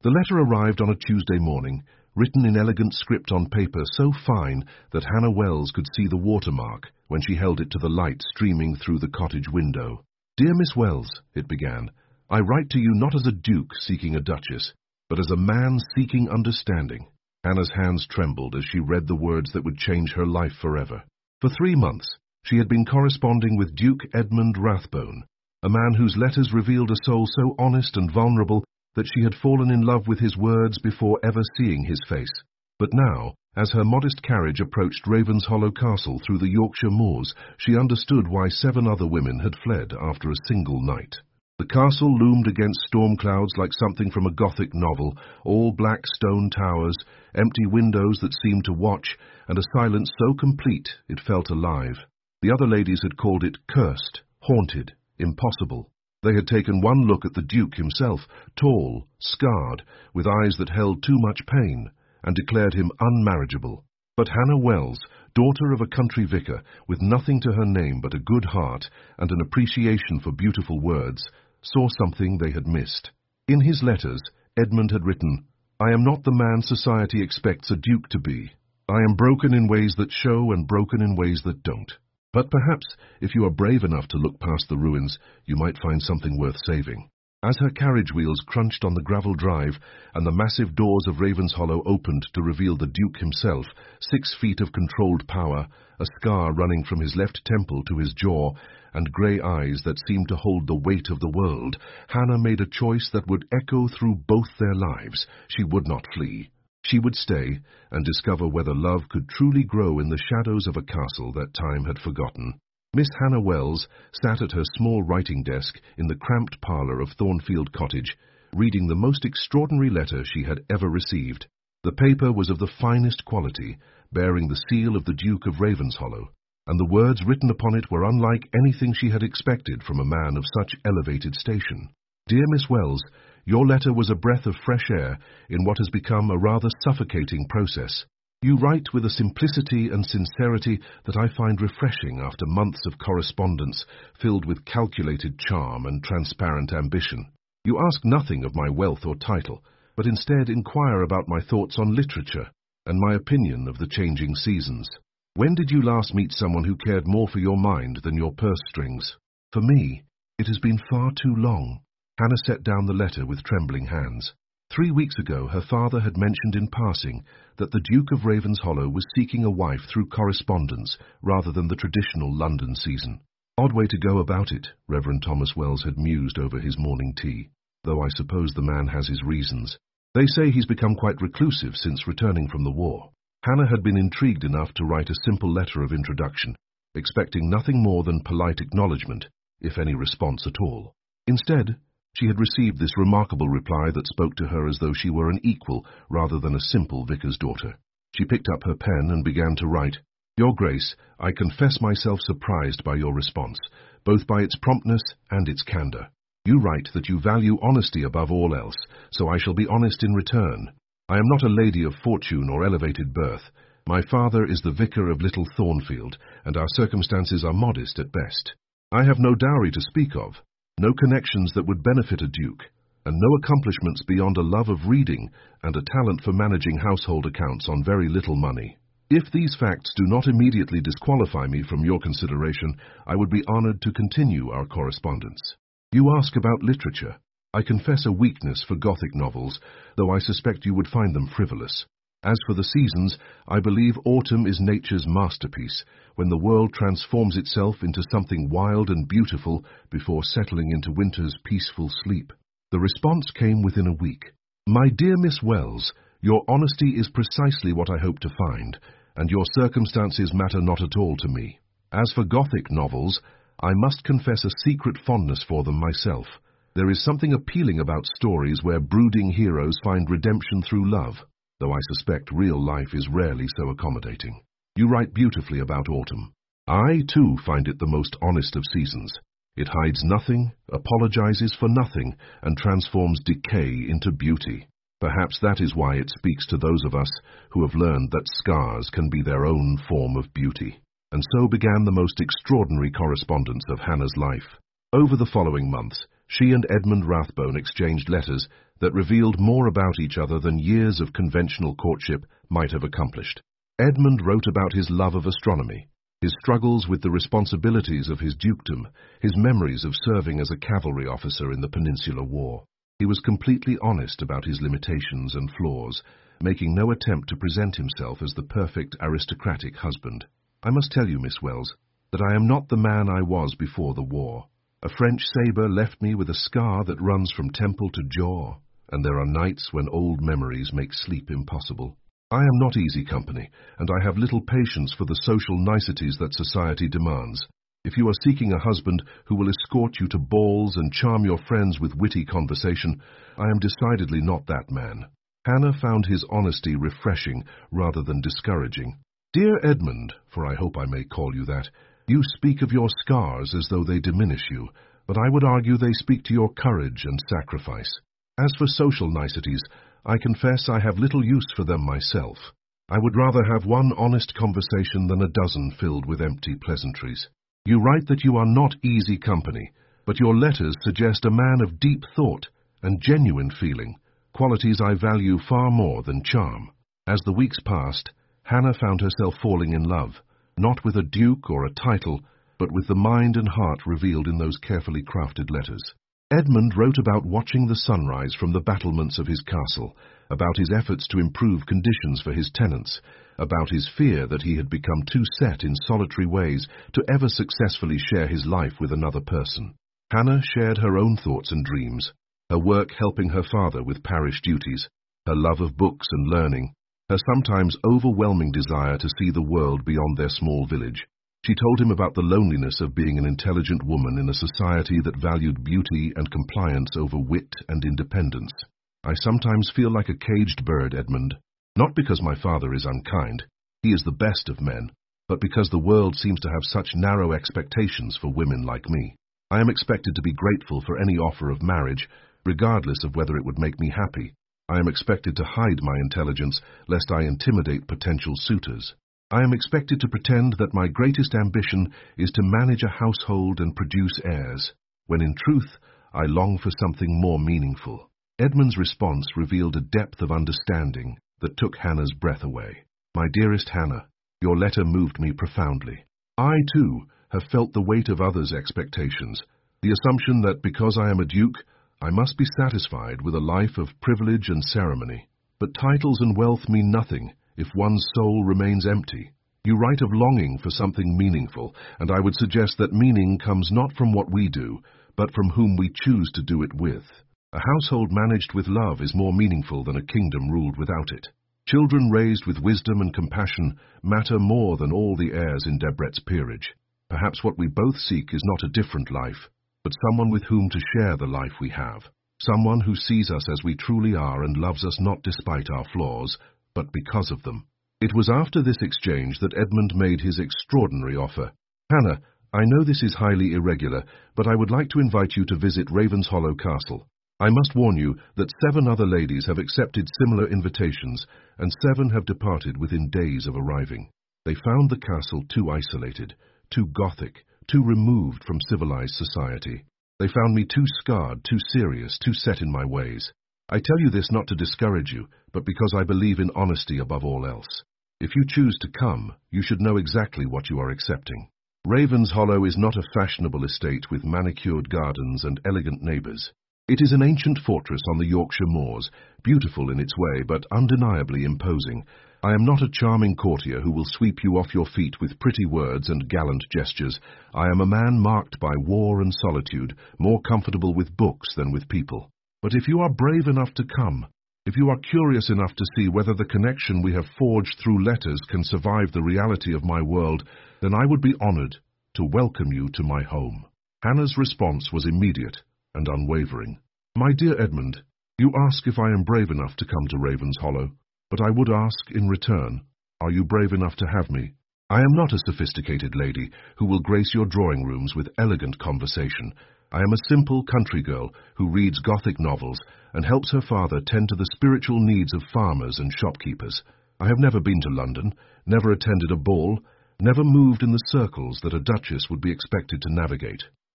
The letter arrived on a Tuesday morning, written in elegant script on paper so fine that Hannah Wells could see the watermark when she held it to the light streaming through the cottage window. "Dear Miss Wells," it began, "I write to you not as a duke seeking a duchess, but as a man seeking understanding." Hannah's hands trembled as she read the words that would change her life forever. For 3 months, she had been corresponding with Duke Edmund Rathbone, a man whose letters revealed a soul so honest and vulnerable that she had fallen in love with his words before ever seeing his face. But now, as her modest carriage approached Ravenshollow Castle through the Yorkshire moors, she understood why 7 other women had fled after a single night. The castle loomed against storm clouds like something from a Gothic novel, all black stone towers, empty windows that seemed to watch, and a silence so complete it felt alive. The other ladies had called it cursed, haunted, impossible. They had taken one look at the Duke himself, tall, scarred, with eyes that held too much pain, and declared him unmarriageable. But Hannah Wells, daughter of a country vicar, with nothing to her name but a good heart and an appreciation for beautiful words, saw something they had missed. In his letters, Edmund had written, "I am not the man society expects a duke to be. I am broken in ways that show and broken in ways that don't. But perhaps, if you are brave enough to look past the ruins, you might find something worth saving." As her carriage wheels crunched on the gravel drive and the massive doors of Ravenshollow opened to reveal the Duke himself, 6 feet of controlled power, a scar running from his left temple to his jaw, and grey eyes that seemed to hold the weight of the world, Hannah made a choice that would echo through both their lives. She would not flee. She would stay and discover whether love could truly grow in the shadows of a castle that time had forgotten. Miss Hannah Wells sat at her small writing desk in the cramped parlour of Thornfield Cottage, reading the most extraordinary letter she had ever received. The paper was of the finest quality, bearing the seal of the Duke of Ravenshollow, and the words written upon it were unlike anything she had expected from a man of such elevated station. "Dear Miss Wells, your letter was a breath of fresh air in what has become a rather suffocating process. You write with a simplicity and sincerity that I find refreshing after months of correspondence filled with calculated charm and transparent ambition. You ask nothing of my wealth or title, but instead inquire about my thoughts on literature and my opinion of the changing seasons. When did you last meet someone who cared more for your mind than your purse strings? For me, it has been far too long." Hannah set down the letter with trembling hands. 3 weeks ago, her father had mentioned in passing that the Duke of Ravenshollow was seeking a wife through correspondence rather than the traditional London season. Odd way to go about it, Reverend Thomas Wells had mused over his morning tea, though I suppose the man has his reasons. They say he's become quite reclusive since returning from the war. Hannah had been intrigued enough to write a simple letter of introduction, expecting nothing more than polite acknowledgement, if any response at all. Instead, she had received this remarkable reply that spoke to her as though she were an equal rather than a simple vicar's daughter. She picked up her pen and began to write, "Your Grace, I confess myself surprised by your response, both by its promptness and its candour. You write that you value honesty above all else, so I shall be honest in return. I am not a lady of fortune or elevated birth. My father is the vicar of Little Thornfield, and our circumstances are modest at best. I have no dowry to speak of, no connections that would benefit a duke, and no accomplishments beyond a love of reading and a talent for managing household accounts on very little money. If these facts do not immediately disqualify me from your consideration, I would be honoured to continue our correspondence. You ask about literature. I confess a weakness for Gothic novels, though I suspect you would find them frivolous. As for the seasons, I believe autumn is nature's masterpiece, when the world transforms itself into something wild and beautiful before settling into winter's peaceful sleep." The response came within a week. "My dear Miss Wells, your honesty is precisely what I hope to find, and your circumstances matter not at all to me. As for Gothic novels, I must confess a secret fondness for them myself. There is something appealing about stories where brooding heroes find redemption through love, though I suspect real life is rarely so accommodating. You write beautifully about autumn. I, too, find it the most honest of seasons. It hides nothing, apologizes for nothing, and transforms decay into beauty. Perhaps that is why it speaks to those of us who have learned that scars can be their own form of beauty." And so began the most extraordinary correspondence of Hannah's life. Over the following months, She and Edmund Rathbone exchanged letters that revealed more about each other than years of conventional courtship might have accomplished. Edmund wrote about his love of astronomy, his struggles with the responsibilities of his dukedom, his memories of serving as a cavalry officer in the Peninsular War. He was completely honest about his limitations and flaws, making no attempt to present himself as the perfect aristocratic husband. I must tell you, Miss Wells, that I am not the man I was before the war. A French sabre left me with a scar that runs from temple to jaw, and there are nights when old memories make sleep impossible. I am not easy company, and I have little patience for the social niceties that society demands. If you are seeking a husband who will escort you to balls and charm your friends with witty conversation, I am decidedly not that man. Hannah found his honesty refreshing rather than discouraging. Dear Edmund, for I hope I may call you that, you speak of your scars as though they diminish you, but I would argue they speak to your courage and sacrifice. As for social niceties, I confess I have little use for them myself. I would rather have one honest conversation than a dozen filled with empty pleasantries. You write that you are not easy company, but your letters suggest a man of deep thought and genuine feeling, qualities I value far more than charm. As the weeks passed, Hannah found herself falling in love, not with a duke or a title, but with the mind and heart revealed in those carefully crafted letters. Edmund wrote about watching the sunrise from the battlements of his castle, about his efforts to improve conditions for his tenants, about his fear that he had become too set in solitary ways to ever successfully share his life with another person. Hannah shared her own thoughts and dreams, her work helping her father with parish duties, her love of books and learning, her sometimes overwhelming desire to see the world beyond their small village. She told him about the loneliness of being an intelligent woman in a society that valued beauty and compliance over wit and independence. I sometimes feel like a caged bird, Edmund, not because my father is unkind, he is the best of men, but because the world seems to have such narrow expectations for women like me. I am expected to be grateful for any offer of marriage, regardless of whether it would make me happy. I am expected to hide my intelligence, lest I intimidate potential suitors. I am expected to pretend that my greatest ambition is to manage a household and produce heirs, when in truth I long for something more meaningful. Edmund's response revealed a depth of understanding that took Hannah's breath away. My dearest Hannah, your letter moved me profoundly. I, too, have felt the weight of others' expectations, the assumption that because I am a duke, I must be satisfied with a life of privilege and ceremony. But titles and wealth mean nothing if one's soul remains empty. You write of longing for something meaningful, and I would suggest that meaning comes not from what we do, but from whom we choose to do it with. A household managed with love is more meaningful than a kingdom ruled without it. Children raised with wisdom and compassion matter more than all the heirs in Debrett's peerage. Perhaps what we both seek is not a different life, but someone with whom to share the life we have. Someone who sees us as we truly are and loves us not despite our flaws, but because of them. It was after this exchange that Edmund made his extraordinary offer. Hannah, I know this is highly irregular, but I would like to invite you to visit Ravenshollow Castle. I must warn you that 7 other ladies have accepted similar invitations, and 7 have departed within days of arriving. They found the castle too isolated, too Gothic, too removed from civilized society. They found me too scarred, too serious, too set in my ways. I tell you this not to discourage you, but because I believe in honesty above all else. If you choose to come, you should know exactly what you are accepting. Ravenshollow is not a fashionable estate with manicured gardens and elegant neighbours. It is an ancient fortress on the Yorkshire moors, beautiful in its way, but undeniably imposing. I am not a charming courtier who will sweep you off your feet with pretty words and gallant gestures. I am a man marked by war and solitude, more comfortable with books than with people. But if you are brave enough to come, if you are curious enough to see whether the connection we have forged through letters can survive the reality of my world, then I would be honored to welcome you to my home. Hannah's response was immediate and unwavering. My dear Edmund, you ask if I am brave enough to come to Ravenshollow, but I would ask in return, are you brave enough to have me? I am not a sophisticated lady who will grace your drawing rooms with elegant conversation. I am a simple country girl who reads Gothic novels and helps her father tend to the spiritual needs of farmers and shopkeepers. I have never been to London, never attended a ball, never moved in the circles that a duchess would be expected to navigate.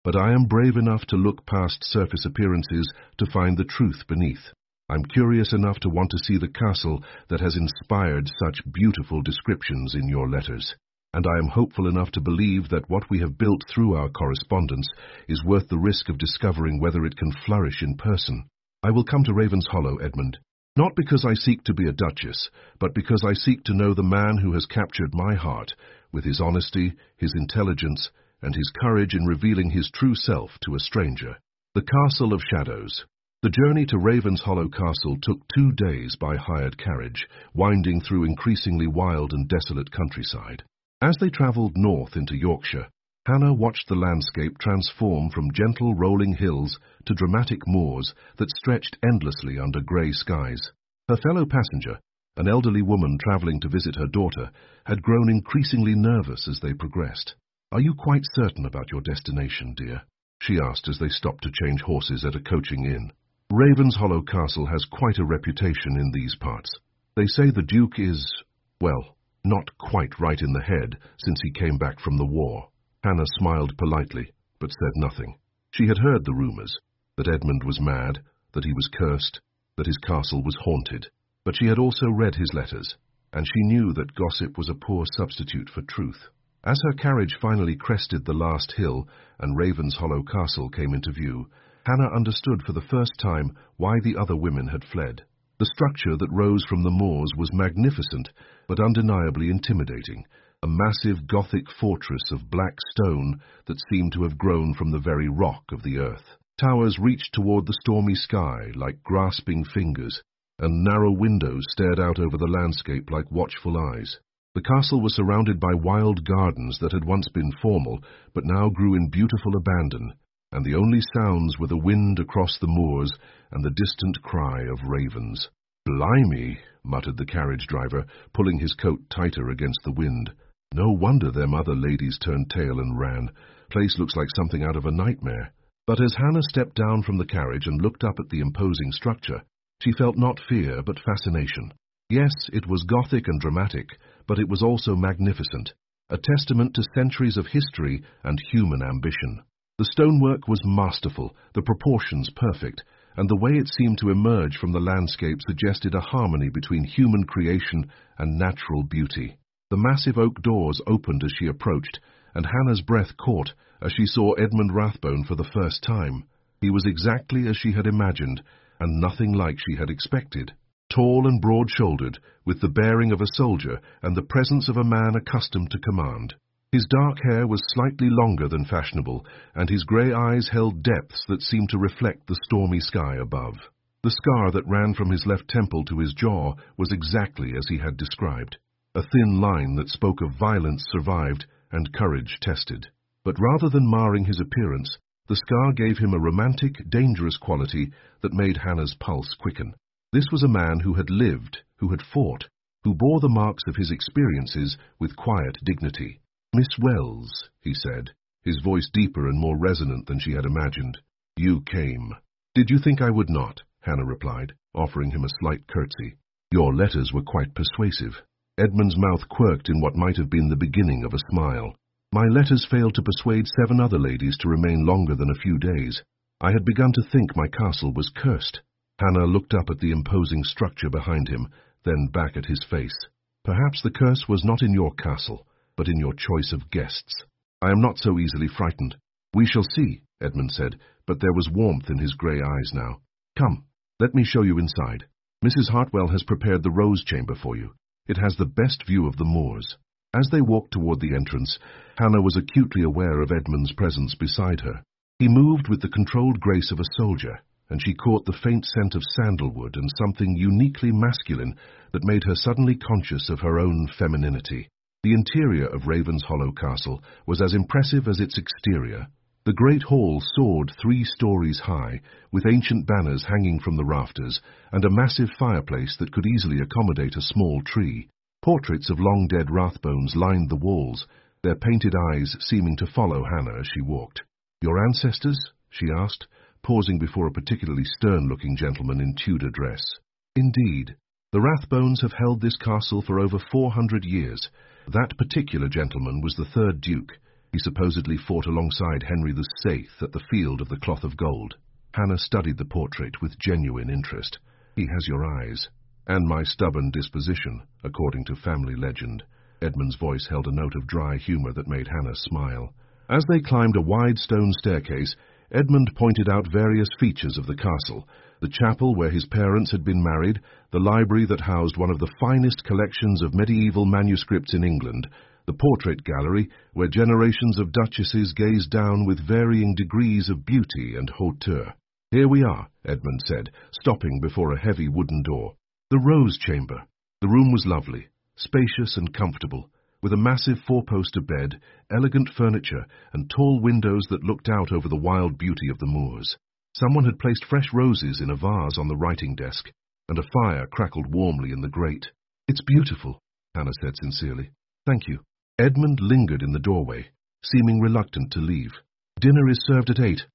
but I am brave enough to look past surface appearances to find the truth beneath. I'm curious enough to want to see the castle that has inspired such beautiful descriptions in your letters. And I am hopeful enough to believe that what we have built through our correspondence is worth the risk of discovering whether it can flourish in person. I will come to Ravenshollow, Edmund, not because I seek to be a duchess, but because I seek to know the man who has captured my heart with his honesty, his intelligence, and his courage in revealing his true self to a stranger. The Castle of Shadows. The journey to Ravenshollow Castle took 2 days by hired carriage, winding through increasingly wild and desolate countryside. As they travelled north into Yorkshire, Hannah watched the landscape transform from gentle rolling hills to dramatic moors that stretched endlessly under grey skies. Her fellow passenger, an elderly woman travelling to visit her daughter, had grown increasingly nervous as they progressed. "Are you quite certain about your destination, dear?" she asked as they stopped to change horses at a coaching inn. "Ravenshollow Castle has quite a reputation in these parts. They say the Duke is, well, not quite right in the head since he came back from the war." Hannah smiled politely, but said nothing. She had heard the rumours, that Edmund was mad, that he was cursed, that his castle was haunted. But she had also read his letters, and she knew that gossip was a poor substitute for truth. As her carriage finally crested the last hill and Ravenshollow Castle came into view, Hannah understood for the first time why the other women had fled. The structure that rose from the moors was magnificent, but undeniably intimidating, a massive Gothic fortress of black stone that seemed to have grown from the very rock of the earth. Towers reached toward the stormy sky like grasping fingers, and narrow windows stared out over the landscape like watchful eyes. The castle was surrounded by wild gardens that had once been formal, but now grew in beautiful abandon, and the only sounds were the wind across the moors and the distant cry of ravens. "Blimey," muttered the carriage-driver, pulling his coat tighter against the wind. "No wonder them other ladies turned tail and ran. Place looks like something out of a nightmare." But as Hannah stepped down from the carriage and looked up at the imposing structure, she felt not fear but fascination. Yes, it was Gothic and dramatic, but it was also magnificent, a testament to centuries of history and human ambition. The stonework was masterful, the proportions perfect, and the way it seemed to emerge from the landscape suggested a harmony between human creation and natural beauty. The massive oak doors opened as she approached, and Hannah's breath caught as she saw Edmund Rathbone for the first time. He was exactly as she had imagined, and nothing like she had expected. Tall and broad-shouldered, with the bearing of a soldier and the presence of a man accustomed to command. His dark hair was slightly longer than fashionable, and his grey eyes held depths that seemed to reflect the stormy sky above. The scar that ran from his left temple to his jaw was exactly as he had described. A thin line that spoke of violence survived and courage tested. But rather than marring his appearance, the scar gave him a romantic, dangerous quality that made Hannah's pulse quicken. This was a man who had lived, who had fought, who bore the marks of his experiences with quiet dignity. "Miss Wells," he said, his voice deeper and more resonant than she had imagined. "You came." "Did you think I would not?" Hannah replied, offering him a slight curtsy. "Your letters were quite persuasive." Edmund's mouth quirked in what might have been the beginning of a smile. "My letters failed to persuade 7 other ladies to remain longer than a few days. I had begun to think my castle was cursed." Hannah looked up at the imposing structure behind him, then back at his face. "Perhaps the curse was not in your castle, but in your choice of guests. I am not so easily frightened." "We shall see," Edmund said, but there was warmth in his grey eyes now. "Come, let me show you inside. Mrs. Hartwell has prepared the rose chamber for you. It has the best view of the moors." As they walked toward the entrance, Hannah was acutely aware of Edmund's presence beside her. He moved with the controlled grace of a soldier, and she caught the faint scent of sandalwood and something uniquely masculine that made her suddenly conscious of her own femininity. The interior of Ravenshollow Castle was as impressive as its exterior. The great hall soared 3 stories high, with ancient banners hanging from the rafters, and a massive fireplace that could easily accommodate a small tree. Portraits of long-dead Rathbones lined the walls, their painted eyes seeming to follow Hannah as she walked. "Your ancestors?" she asked, pausing before a particularly stern-looking gentleman in Tudor dress. "Indeed. The Rathbones have held this castle for over 400 years. That particular gentleman was the 3rd Duke. He supposedly fought alongside Henry VIII at the Field of the Cloth of Gold. Hannah studied the portrait with genuine interest. He has your eyes, and my stubborn disposition, according to family legend. Edmund's voice held a note of dry humor that made Hannah smile. As they climbed a wide stone staircase, Edmund pointed out various features of the castle: the chapel where his parents had been married, the library that housed one of the finest collections of medieval manuscripts in England, the portrait gallery where generations of duchesses gazed down with varying degrees of beauty and hauteur. "Here we are," Edmund said, stopping before a heavy wooden door. "The Rose Chamber." The room was lovely, spacious and comfortable, with a massive four-poster bed, elegant furniture, and tall windows that looked out over the wild beauty of the moors. Someone had placed fresh roses in a vase on the writing desk, and a fire crackled warmly in the grate. "It's beautiful," Hannah said sincerely. "Thank you." Edmund lingered in the doorway, seeming reluctant to leave. "Dinner is served at 8.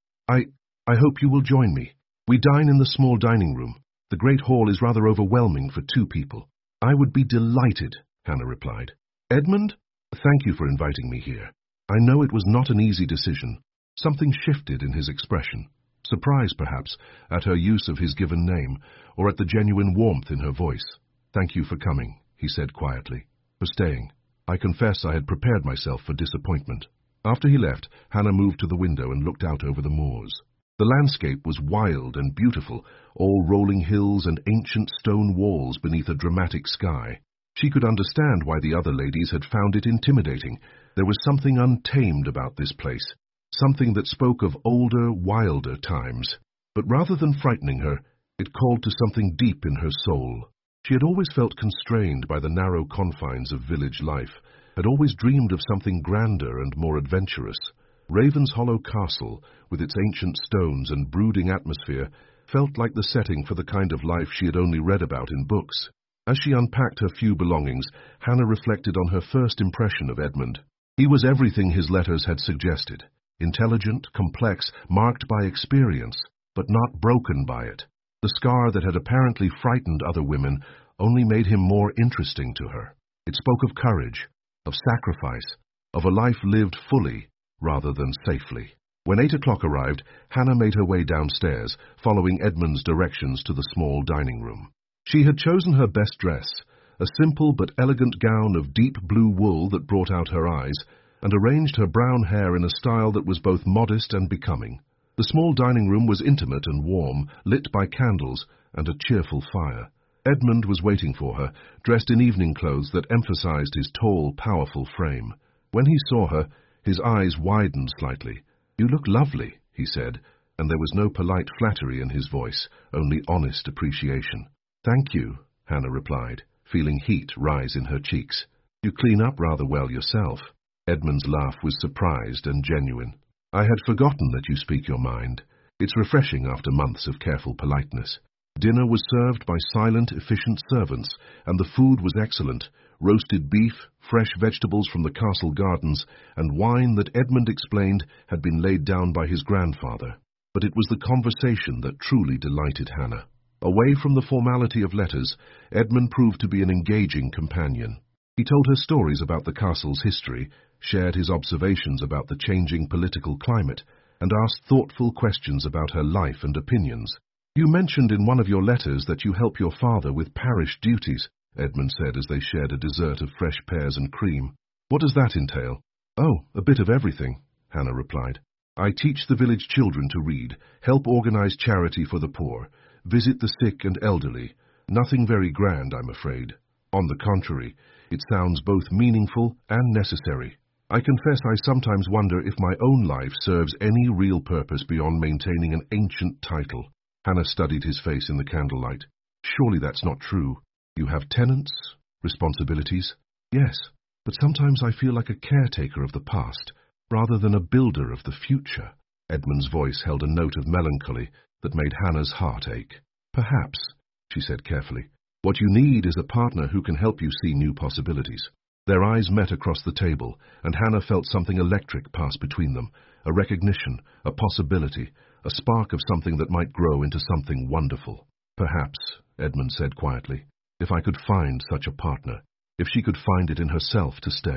I hope you will join me. We dine in the small dining room. The great hall is rather overwhelming for 2 people. "I would be delighted," Hannah replied. "Edmund, thank you for inviting me here. I know it was not an easy decision." Something shifted in his expression. Surprise, perhaps, at her use of his given name, or at the genuine warmth in her voice. "Thank you for coming," he said quietly, "for staying. I confess I had prepared myself for disappointment." After he left, Hannah moved to the window and looked out over the moors. The landscape was wild and beautiful, all rolling hills and ancient stone walls beneath a dramatic sky. She could understand why the other ladies had found it intimidating. There was something untamed about this place, something that spoke of older, wilder times. But rather than frightening her, it called to something deep in her soul. She had always felt constrained by the narrow confines of village life, had always dreamed of something grander and more adventurous. Ravenshollow Castle, with its ancient stones and brooding atmosphere, felt like the setting for the kind of life she had only read about in books. As she unpacked her few belongings, Hannah reflected on her first impression of Edmund. He was everything his letters had suggested: intelligent, complex, marked by experience, but not broken by it. The scar that had apparently frightened other women only made him more interesting to her. It spoke of courage, of sacrifice, of a life lived fully rather than safely. When 8 o'clock arrived, Hannah made her way downstairs, following Edmund's directions to the small dining room. She had chosen her best dress, a simple but elegant gown of deep blue wool that brought out her eyes, and arranged her brown hair in a style that was both modest and becoming. The small dining room was intimate and warm, lit by candles and a cheerful fire. Edmund was waiting for her, dressed in evening clothes that emphasized his tall, powerful frame. When he saw her, his eyes widened slightly. "You look lovely," he said, and there was no polite flattery in his voice, only honest appreciation. "Thank you," Hannah replied, feeling heat rise in her cheeks. "You clean up rather well yourself." Edmund's laugh was surprised and genuine. "I had forgotten that you speak your mind. It's refreshing after months of careful politeness." Dinner was served by silent, efficient servants, and the food was excellent: roasted beef, fresh vegetables from the castle gardens, and wine that Edmund explained had been laid down by his grandfather. But it was the conversation that truly delighted Hannah. Away from the formality of letters, Edmund proved to be an engaging companion. He told her stories about the castle's history, shared his observations about the changing political climate, and asked thoughtful questions about her life and opinions. "You mentioned in one of your letters that you help your father with parish duties," Edmund said as they shared a dessert of fresh pears and cream. "What does that entail?" "Oh, a bit of everything," Hannah replied. "I teach the village children to read, help organize charity for the poor, visit the sick and elderly. Nothing very grand, I'm afraid. On the contrary, it sounds both meaningful and necessary. I confess I sometimes wonder if my own life serves any real purpose beyond maintaining an ancient title." Hannah studied his face in the candlelight. "Surely that's not true. You have tenants, responsibilities." "Yes, but sometimes I feel like a caretaker of the past, rather than a builder of the future." Edmund's voice held a note of melancholy that made Hannah's heart ache. "Perhaps," she said carefully, "what you need is a partner who can help you see new possibilities." Their eyes met across the table, and Hannah felt something electric pass between them, a recognition, a possibility, a spark of something that might grow into something wonderful. "Perhaps," Edmund said quietly, "if I could find such a partner, if she could find it in herself to stay."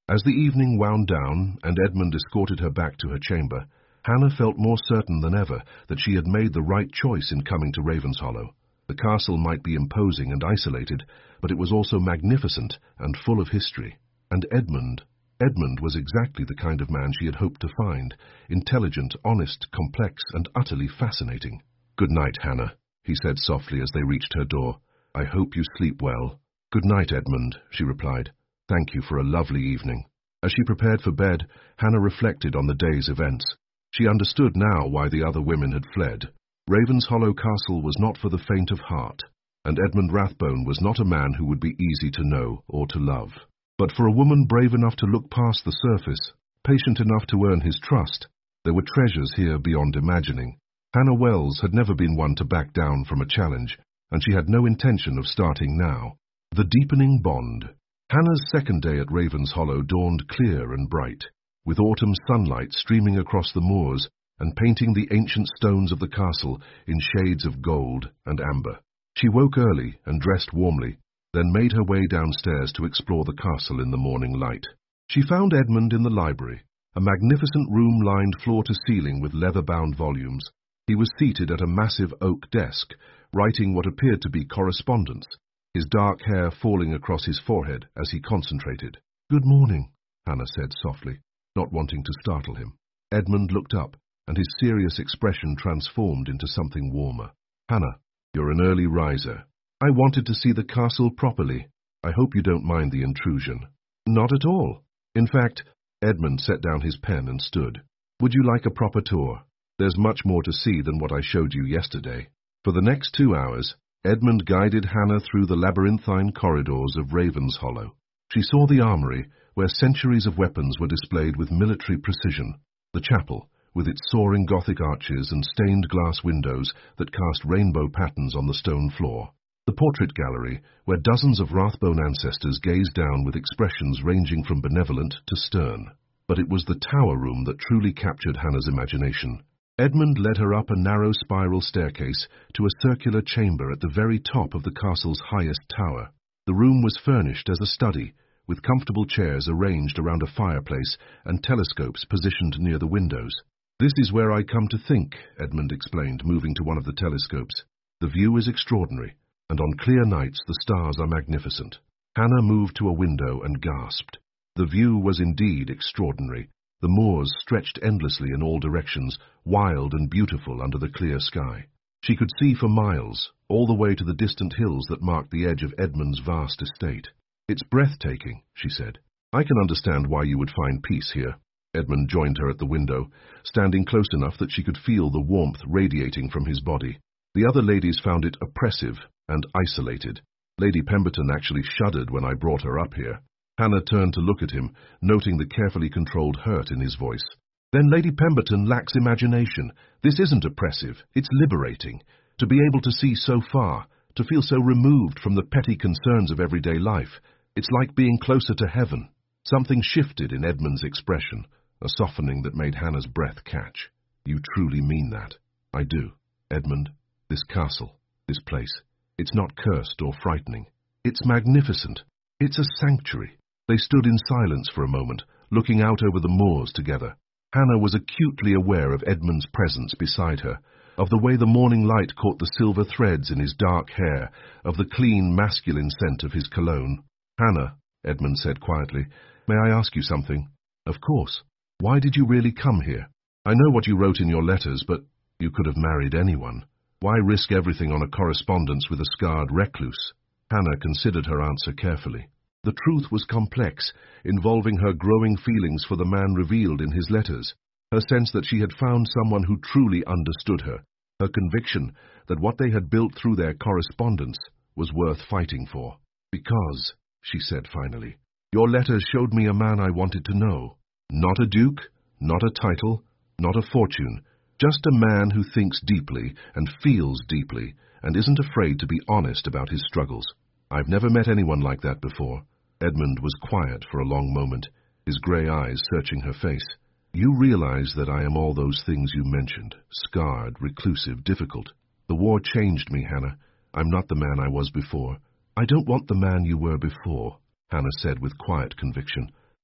As the evening wound down and Edmund escorted her back to her chamber, Hannah felt more certain than ever that she had made the right choice in coming to Ravenshollow. The castle might be imposing and isolated, but it was also magnificent and full of history. And Edmund was exactly the kind of man she had hoped to find, intelligent, honest, complex, and utterly fascinating. "Good night, Hannah," he said softly as they reached her door. "I hope you sleep well." "Good night, Edmund," she replied. "Thank you for a lovely evening." As she prepared for bed, Hannah reflected on the day's events. She understood now why the other women had fled. Ravenshollow Castle was not for the faint of heart, and Edmund Rathbone was not a man who would be easy to know or to love. But for a woman brave enough to look past the surface, patient enough to earn his trust, there were treasures here beyond imagining. Hannah Wells had never been one to back down from a challenge, and she had no intention of starting now. The deepening bond. Hannah's second day at Ravenshollow dawned clear and bright, with autumn sunlight streaming across the moors and painting the ancient stones of the castle in shades of gold and amber. She woke early and dressed warmly, then made her way downstairs to explore the castle in the morning light. She found Edmund in the library, a magnificent room lined floor to ceiling with leather-bound volumes. He was seated at a massive oak desk, writing what appeared to be correspondence, his dark hair falling across his forehead as he concentrated. "Good morning," Hannah said softly, not wanting to startle him. Edmund looked up, and his serious expression transformed into something warmer. "Hannah, you're an early riser. I wanted to see the castle properly. I hope you don't mind the intrusion." "Not at all. In fact," Edmund set down his pen and stood. "Would you like a proper tour? There's much more to see than what I showed you yesterday." For the next 2 hours, Edmund guided Hannah through the labyrinthine corridors of Ravenshollow. She saw the armory, where centuries of weapons were displayed with military precision, the chapel, with its soaring Gothic arches and stained glass windows that cast rainbow patterns on the stone floor, the portrait gallery, where dozens of Rathbone ancestors gazed down with expressions ranging from benevolent to stern. But it was the tower room that truly captured Hannah's imagination. Edmund led her up a narrow spiral staircase to a circular chamber at the very top of the castle's highest tower. The room was furnished as a study, with comfortable chairs arranged around a fireplace and telescopes positioned near the windows. "This is where I come to think," Edmund explained, moving to one of the telescopes. "The view is extraordinary, and on clear nights the stars are magnificent." Hannah moved to a window and gasped. The view was indeed extraordinary. The moors stretched endlessly in all directions, wild and beautiful under the clear sky. She could see for miles, all the way to the distant hills that marked the edge of Edmund's vast estate. "It's breathtaking," she said. "I can understand why you would find peace here." Edmund joined her at the window, standing close enough that she could feel the warmth radiating from his body. The other ladies found it oppressive and isolated. Lady Pemberton actually shuddered when I brought her up here. Hannah turned to look at him, noting the carefully controlled hurt in his voice. "Then Lady Pemberton lacks imagination. This isn't oppressive, it's liberating. To be able to see so far, to feel so removed from the petty concerns of everyday life, it's like being closer to heaven." Something shifted in Edmund's expression, a softening that made Hannah's breath catch. "You truly mean that?" "I do, Edmund. This castle, this place, it's not cursed or frightening. It's magnificent. It's a sanctuary." They stood in silence for a moment, looking out over the moors together. Hannah was acutely aware of Edmund's presence beside her, of the way the morning light caught the silver threads in his dark hair, of the clean, masculine scent of his cologne. "Hannah," Edmund said quietly, "may I ask you something?" "Of course. Why did you really come here? I know what you wrote in your letters, but you could have married anyone. Why risk everything on a correspondence with a scarred recluse?" Hannah considered her answer carefully. The truth was complex, involving her growing feelings for the man revealed in his letters, her sense that she had found someone who truly understood her, her conviction that what they had built through their correspondence was worth fighting for. "Because," she said finally, "your letters showed me a man I wanted to know. Not a duke, not a title, not a fortune, just a man who thinks deeply and feels deeply and isn't afraid to be honest about his struggles. I've never met anyone like that before." Edmund was quiet for a long moment, his grey eyes searching her face. "You realize that I am all those things you mentioned, scarred, reclusive, difficult. The war changed me, Hannah. I'm not the man I was before." "I don't want the man you were before," Hannah said with quiet conviction.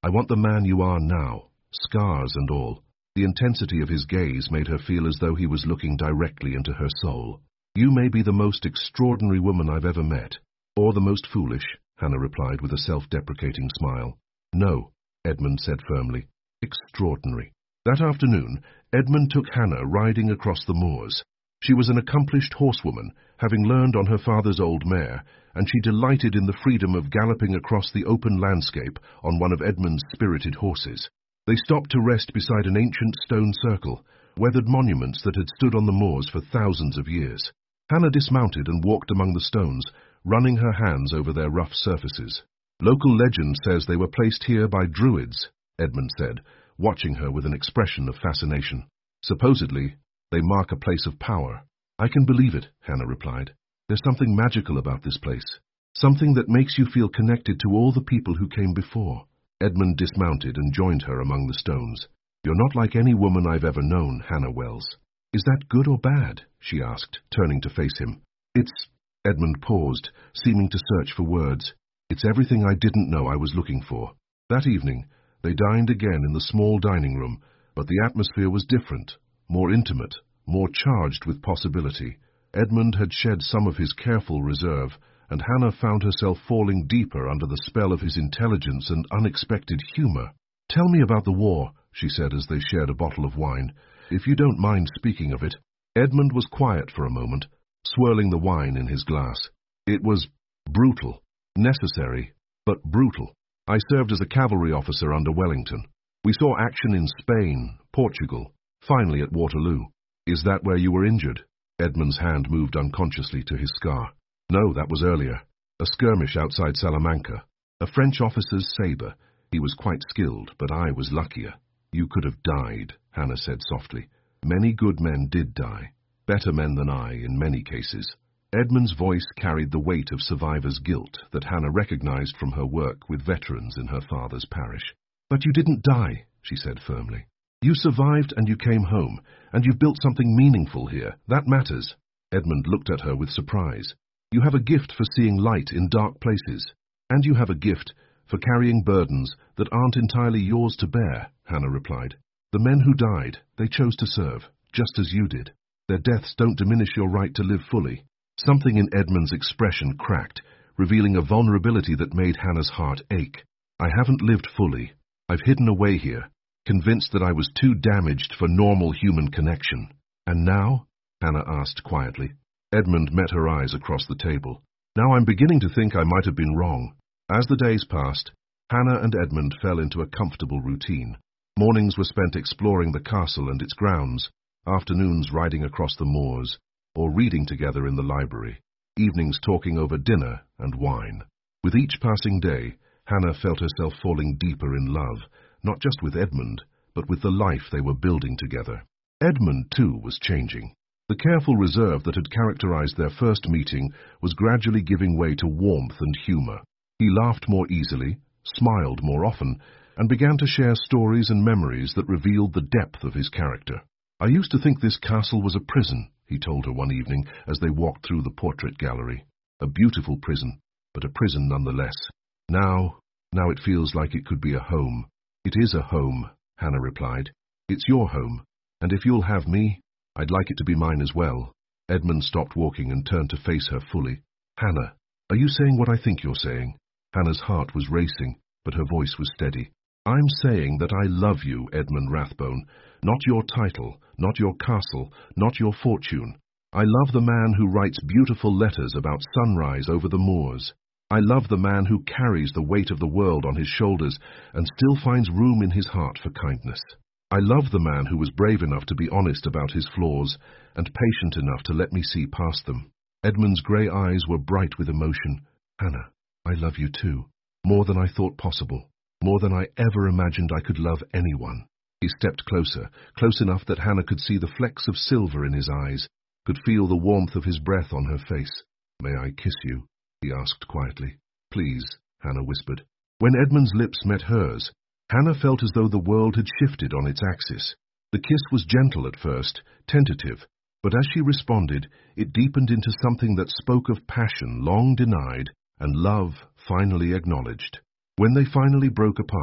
I want the man you are now, scars and all. The intensity of his gaze made her feel as though he was looking directly into her soul. You may be the most extraordinary woman I've ever met, or the most foolish, Hannah replied with a self-deprecating smile. No, Edmund said firmly. Extraordinary. That afternoon, Edmund took Hannah riding across the moors. She was an accomplished horsewoman, having learned on her father's old mare, and she delighted in the freedom of galloping across the open landscape on one of Edmund's spirited horses. They stopped to rest beside an ancient stone circle, weathered monuments that had stood on the moors for thousands of years. Hannah dismounted and walked among the stones, running her hands over their rough surfaces. Local legend says they were placed here by druids, Edmund said, watching her with an expression of fascination. Supposedly, they mark a place of power. I can believe it, Hannah replied. There's something magical about this place. Something that makes you feel connected to all the people who came before. Edmund dismounted and joined her among the stones. You're not like any woman I've ever known, Hannah Wells. Is that good or bad? She asked, turning to face him. It's... Edmund paused, seeming to search for words. It's everything I didn't know I was looking for. That evening, they dined again in the small dining room, but the atmosphere was different, more intimate, more charged with possibility. Edmund had shed some of his careful reserve, and Hannah found herself falling deeper under the spell of his intelligence and unexpected humor. Tell me about the war, she said as they shared a bottle of wine, if you don't mind speaking of it. Edmund was quiet for a moment, swirling the wine in his glass. It was brutal, necessary, but brutal. I served as a cavalry officer under Wellington. We saw action in Spain, Portugal, finally at Waterloo. Is that where you were injured? Edmund's hand moved unconsciously to his scar. No, that was earlier. A skirmish outside Salamanca. A French officer's sabre. He was quite skilled, but I was luckier. You could have died, Hannah said softly. Many good men did die. Better men than I, in many cases. Edmund's voice carried the weight of survivor's guilt that Hannah recognized from her work with veterans in her father's parish. But you didn't die, she said firmly. You survived and you came home, and you've built something meaningful here. That matters. Edmund looked at her with surprise. You have a gift for seeing light in dark places, and you have a gift for carrying burdens that aren't entirely yours to bear, Hannah replied. The men who died, they chose to serve, just as you did. Their deaths don't diminish your right to live fully. Something in Edmund's expression cracked, revealing a vulnerability that made Hannah's heart ache. I haven't lived fully. I've hidden away here, convinced that I was too damaged for normal human connection. And now? Hannah asked quietly. Edmund met her eyes across the table. Now I'm beginning to think I might have been wrong. As the days passed, Hannah and Edmund fell into a comfortable routine. Mornings were spent exploring the castle and its grounds, afternoons riding across the moors, or reading together in the library, evenings talking over dinner and wine. With each passing day, Hannah felt herself falling deeper in love, not just with Edmund, but with the life they were building together. Edmund, too, was changing. The careful reserve that had characterized their first meeting was gradually giving way to warmth and humor. He laughed more easily, smiled more often, and began to share stories and memories that revealed the depth of his character. I used to think this castle was a prison, he told her one evening as they walked through the portrait gallery. A beautiful prison, but a prison nonetheless. Now it feels like it could be a home. It is a home, Hannah replied. It's your home, and if you'll have me, I'd like it to be mine as well. Edmund stopped walking and turned to face her fully. Hannah, are you saying what I think you're saying? Hannah's heart was racing, but her voice was steady. I'm saying that I love you, Edmund Rathbone. Not your title, not your castle, not your fortune. I love the man who writes beautiful letters about sunrise over the moors. I love the man who carries the weight of the world on his shoulders and still finds room in his heart for kindness. I love the man who was brave enough to be honest about his flaws and patient enough to let me see past them. Edmund's grey eyes were bright with emotion. Hannah, I love you too, more than I thought possible, more than I ever imagined I could love anyone. He stepped closer, close enough that Hannah could see the flecks of silver in his eyes, could feel the warmth of his breath on her face. May I kiss you? He asked quietly. Please, Hannah whispered. When Edmund's lips met hers, Hannah felt as though the world had shifted on its axis. The kiss was gentle at first, tentative, but as she responded, it deepened into something that spoke of passion long denied and love finally acknowledged. When they finally broke apart,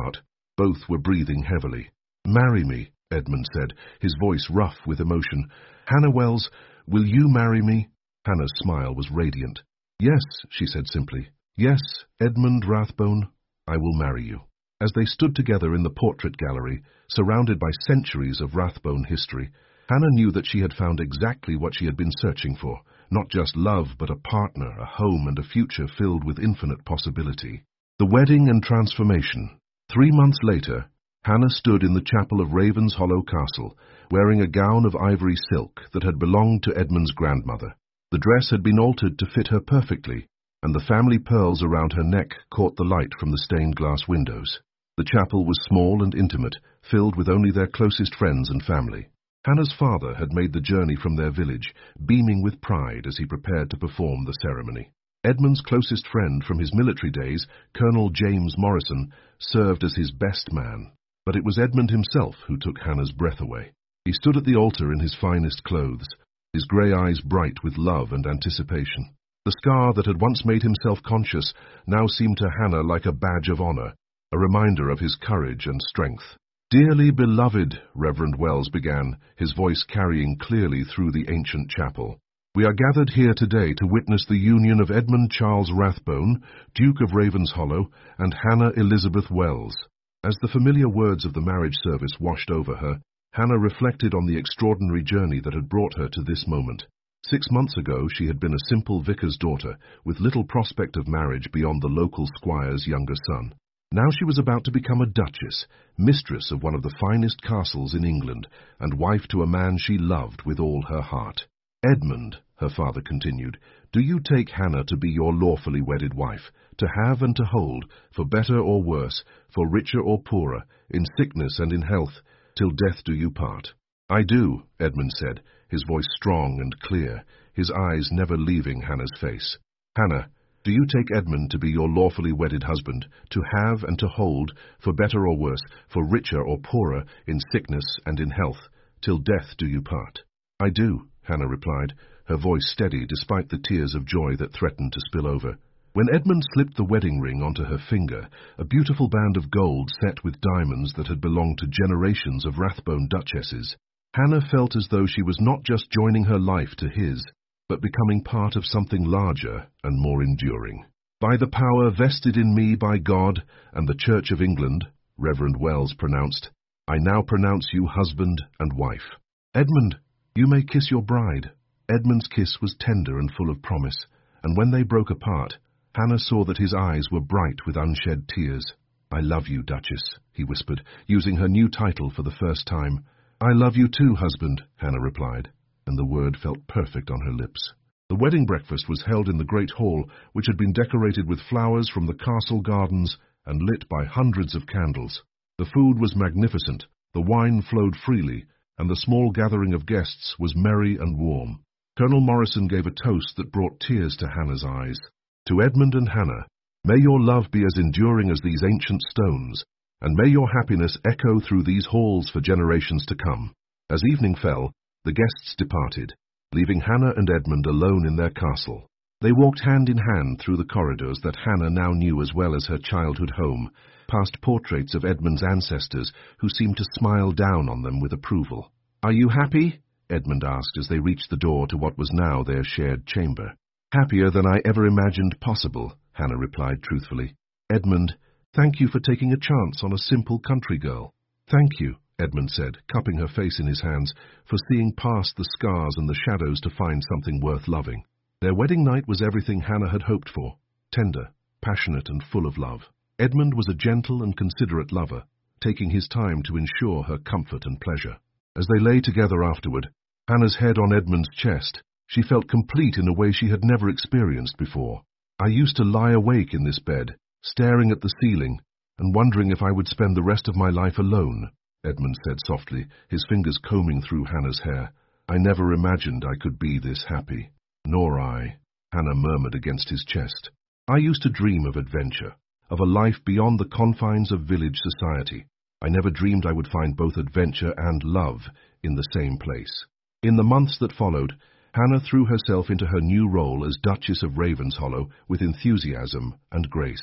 Both were breathing heavily. "Marry me," Edmund said, his voice rough with emotion. "Hannah Wells, will you marry me?" Hannah's smile was radiant. "Yes," she said simply. "Yes, Edmund Rathbone, I will marry you." As they stood together in the portrait gallery, surrounded by centuries of Rathbone history, Hannah knew that she had found exactly what she had been searching for, not just love, but a partner, a home, and a future filled with infinite possibility. The wedding and transformation. 3 months later, Hannah stood in the chapel of Ravenshollow Castle, wearing a gown of ivory silk that had belonged to Edmund's grandmother. The dress had been altered to fit her perfectly, and the family pearls around her neck caught the light from the stained glass windows. The chapel was small and intimate, filled with only their closest friends and family. Hannah's father had made the journey from their village, beaming with pride as he prepared to perform the ceremony. Edmund's closest friend from his military days, Colonel James Morrison, served as his best man. But it was Edmund himself who took Hannah's breath away. He stood at the altar in his finest clothes, his grey eyes bright with love and anticipation. The scar that had once made him self-conscious now seemed to Hannah like a badge of honour, a reminder of his courage and strength. "Dearly beloved," Reverend Wells began, his voice carrying clearly through the ancient chapel, "we are gathered here today to witness the union of Edmund Charles Rathbone, Duke of Ravenshollow, and Hannah Elizabeth Wells." As the familiar words of the marriage service washed over her, Hannah reflected on the extraordinary journey that had brought her to this moment. 6 months ago she had been a simple vicar's daughter, with little prospect of marriage beyond the local squire's younger son. Now she was about to become a duchess, mistress of one of the finest castles in England, and wife to a man she loved with all her heart. "Edmund," her father continued, "do you take Hannah to be your lawfully wedded wife, to have and to hold, for better or worse, for richer or poorer, in sickness and in health, till death do you part?" "I do," Edmund said, his voice strong and clear, his eyes never leaving Hannah's face. "Hannah, do you take Edmund to be your lawfully wedded husband, to have and to hold, for better or worse, for richer or poorer, in sickness and in health, till death do you part?" "I do," Hannah replied, her voice steady despite the tears of joy that threatened to spill over. When Edmund slipped the wedding ring onto her finger, a beautiful band of gold set with diamonds that had belonged to generations of Rathbone duchesses, Hannah felt as though she was not just joining her life to his, but becoming part of something larger and more enduring. "By the power vested in me by God and the Church of England," Reverend Wells pronounced, "I now pronounce you husband and wife. Edmund, you may kiss your bride." Edmund's kiss was tender and full of promise, and when they broke apart, Hannah saw that his eyes were bright with unshed tears. "I love you, Duchess," he whispered, using her new title for the first time. "I love you too, husband," Hannah replied, and the word felt perfect on her lips. The wedding breakfast was held in the great hall, which had been decorated with flowers from the castle gardens and lit by hundreds of candles. The food was magnificent, the wine flowed freely, and the small gathering of guests was merry and warm. Colonel Morrison gave a toast that brought tears to Hannah's eyes. "To Edmund and Hannah, may your love be as enduring as these ancient stones, and may your happiness echo through these halls for generations to come." As evening fell, the guests departed, leaving Hannah and Edmund alone in their castle. They walked hand in hand through the corridors that Hannah now knew as well as her childhood home, past portraits of Edmund's ancestors who seemed to smile down on them with approval. "Are you happy?" Edmund asked as they reached the door to what was now their shared chamber. "Happier than I ever imagined possible," Hannah replied truthfully. "Edmund, thank you for taking a chance on a simple country girl." "Thank you," Edmund said, cupping her face in his hands, for seeing past the scars and the shadows to find something worth loving. Their wedding night was everything Hannah had hoped for, tender, passionate, and full of love. Edmund was a gentle and considerate lover, taking his time to ensure her comfort and pleasure. As they lay together afterward, Hannah's head on Edmund's chest, she felt complete in a way she had never experienced before. "I used to lie awake in this bed, staring at the ceiling, and wondering if I would spend the rest of my life alone," Edmund said softly, his fingers combing through Hannah's hair. "I never imagined I could be this happy." "Nor I," Hannah murmured against his chest. "I used to dream of adventure, of a life beyond the confines of village society. I never dreamed I would find both adventure and love in the same place." In the months that followed, Hannah threw herself into her new role as Duchess of Ravenshollow with enthusiasm and grace.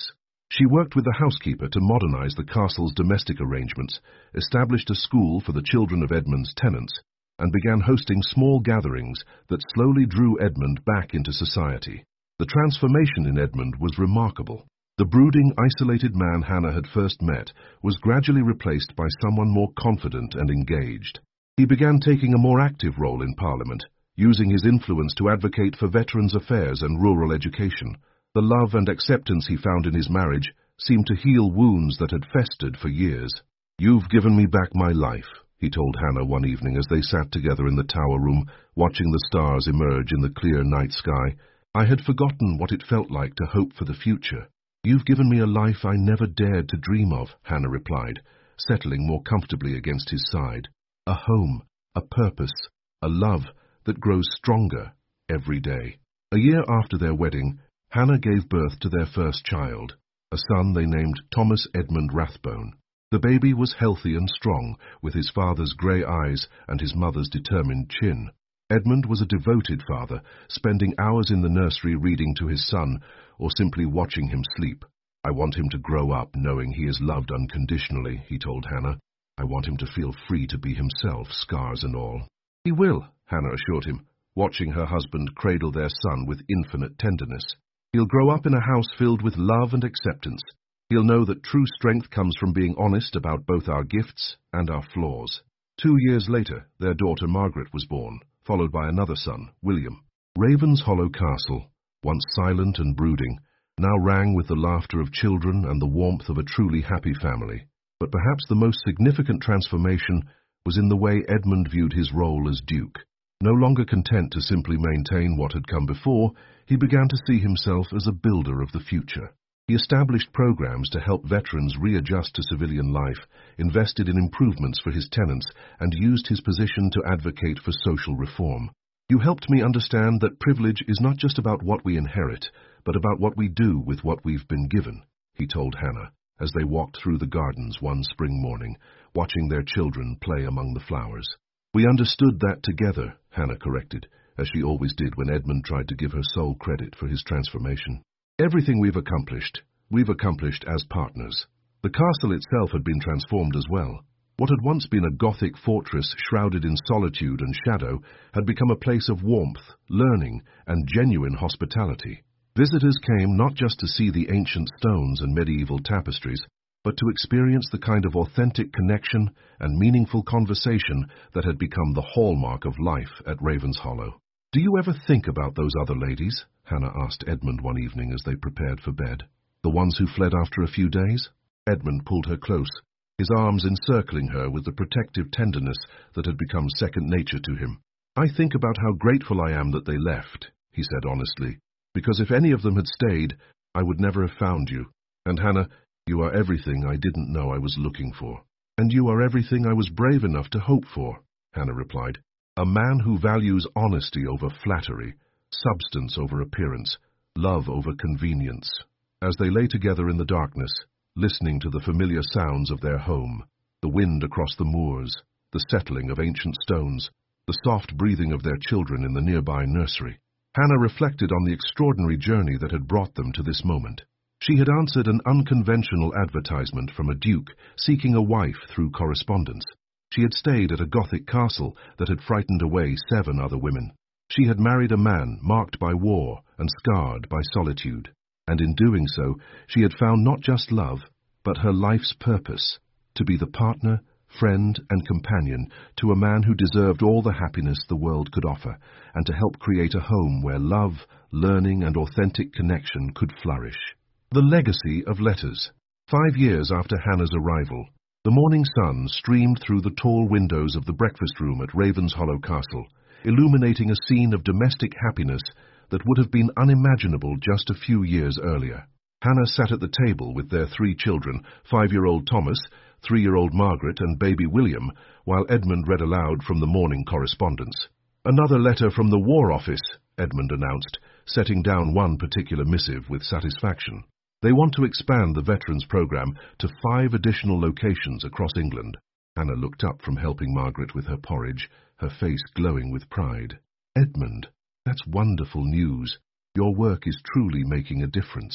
She worked with the housekeeper to modernize the castle's domestic arrangements, established a school for the children of Edmund's tenants, and began hosting small gatherings that slowly drew Edmund back into society. The transformation in Edmund was remarkable. The brooding, isolated man Hannah had first met was gradually replaced by someone more confident and engaged. He began taking a more active role in Parliament, using his influence to advocate for veterans' affairs and rural education. The love and acceptance he found in his marriage seemed to heal wounds that had festered for years. "You've given me back my life," he told Hannah one evening as they sat together in the tower room, watching the stars emerge in the clear night sky. "I had forgotten what it felt like to hope for the future." "You've given me a life I never dared to dream of," Hannah replied, settling more comfortably against his side. "A home, a purpose, a love that grows stronger every day." A year after their wedding, Hannah gave birth to their first child, a son they named Thomas Edmund Rathbone. The baby was healthy and strong, with his father's grey eyes and his mother's determined chin. Edmund was a devoted father, spending hours in the nursery reading to his son, or simply watching him sleep. "I want him to grow up knowing he is loved unconditionally," he told Hannah. "I want him to feel free to be himself, scars and all." "He will," Hannah assured him, watching her husband cradle their son with infinite tenderness. "He'll grow up in a house filled with love and acceptance. He'll know that true strength comes from being honest about both our gifts and our flaws." 2 years later, their daughter Margaret was born, followed by another son, William. Ravenshollow Castle, once silent and brooding, now rang with the laughter of children and the warmth of a truly happy family. But perhaps the most significant transformation was in the way Edmund viewed his role as Duke. No longer content to simply maintain what had come before, he began to see himself as a builder of the future. He established programs to help veterans readjust to civilian life, invested in improvements for his tenants, and used his position to advocate for social reform. "You helped me understand that privilege is not just about what we inherit, but about what we do with what we've been given," he told Hannah, as they walked through the gardens one spring morning, watching their children play among the flowers. "We understood that together," Hannah corrected, as she always did when Edmund tried to give her sole credit for his transformation. "Everything we've accomplished as partners." The castle itself had been transformed as well. What had once been a Gothic fortress shrouded in solitude and shadow had become a place of warmth, learning, and genuine hospitality. Visitors came not just to see the ancient stones and medieval tapestries, but to experience the kind of authentic connection and meaningful conversation that had become the hallmark of life at Ravenshollow. "Do you ever think about those other ladies?" Hannah asked Edmund one evening as they prepared for bed. "The ones who fled after a few days?" Edmund pulled her close, his arms encircling her with the protective tenderness that had become second nature to him. "I think about how grateful I am that they left," he said honestly, "because if any of them had stayed, I would never have found you. And Hannah, you are everything I didn't know I was looking for." "And you are everything I was brave enough to hope for," Hannah replied. "A man who values honesty over flattery, substance over appearance, love over convenience." As they lay together in the darkness, listening to the familiar sounds of their home, the wind across the moors, the settling of ancient stones, the soft breathing of their children in the nearby nursery, Hannah reflected on the extraordinary journey that had brought them to this moment. She had answered an unconventional advertisement from a duke seeking a wife through correspondence. She had stayed at a Gothic castle that had frightened away 7 other women. She had married a man marked by war and scarred by solitude. And in doing so, she had found not just love, but her life's purpose, to be the partner, friend, and companion to a man who deserved all the happiness the world could offer, and to help create a home where love, learning, and authentic connection could flourish. The legacy of letters. 5 years after Hannah's arrival, the morning sun streamed through the tall windows of the breakfast room at Ravenshollow Castle, illuminating a scene of domestic happiness that would have been unimaginable just a few years earlier. Hannah sat at the table with their 3 children, 5-year-old Thomas, 3-year-old Margaret, and baby William, while Edmund read aloud from the morning correspondence. "Another letter from the War Office," Edmund announced, setting down one particular missive with satisfaction. "They want to expand the Veterans Program to 5 additional locations across England." Hannah looked up from helping Margaret with her porridge, her face glowing with pride. "Edmund, that's wonderful news. Your work is truly making a difference."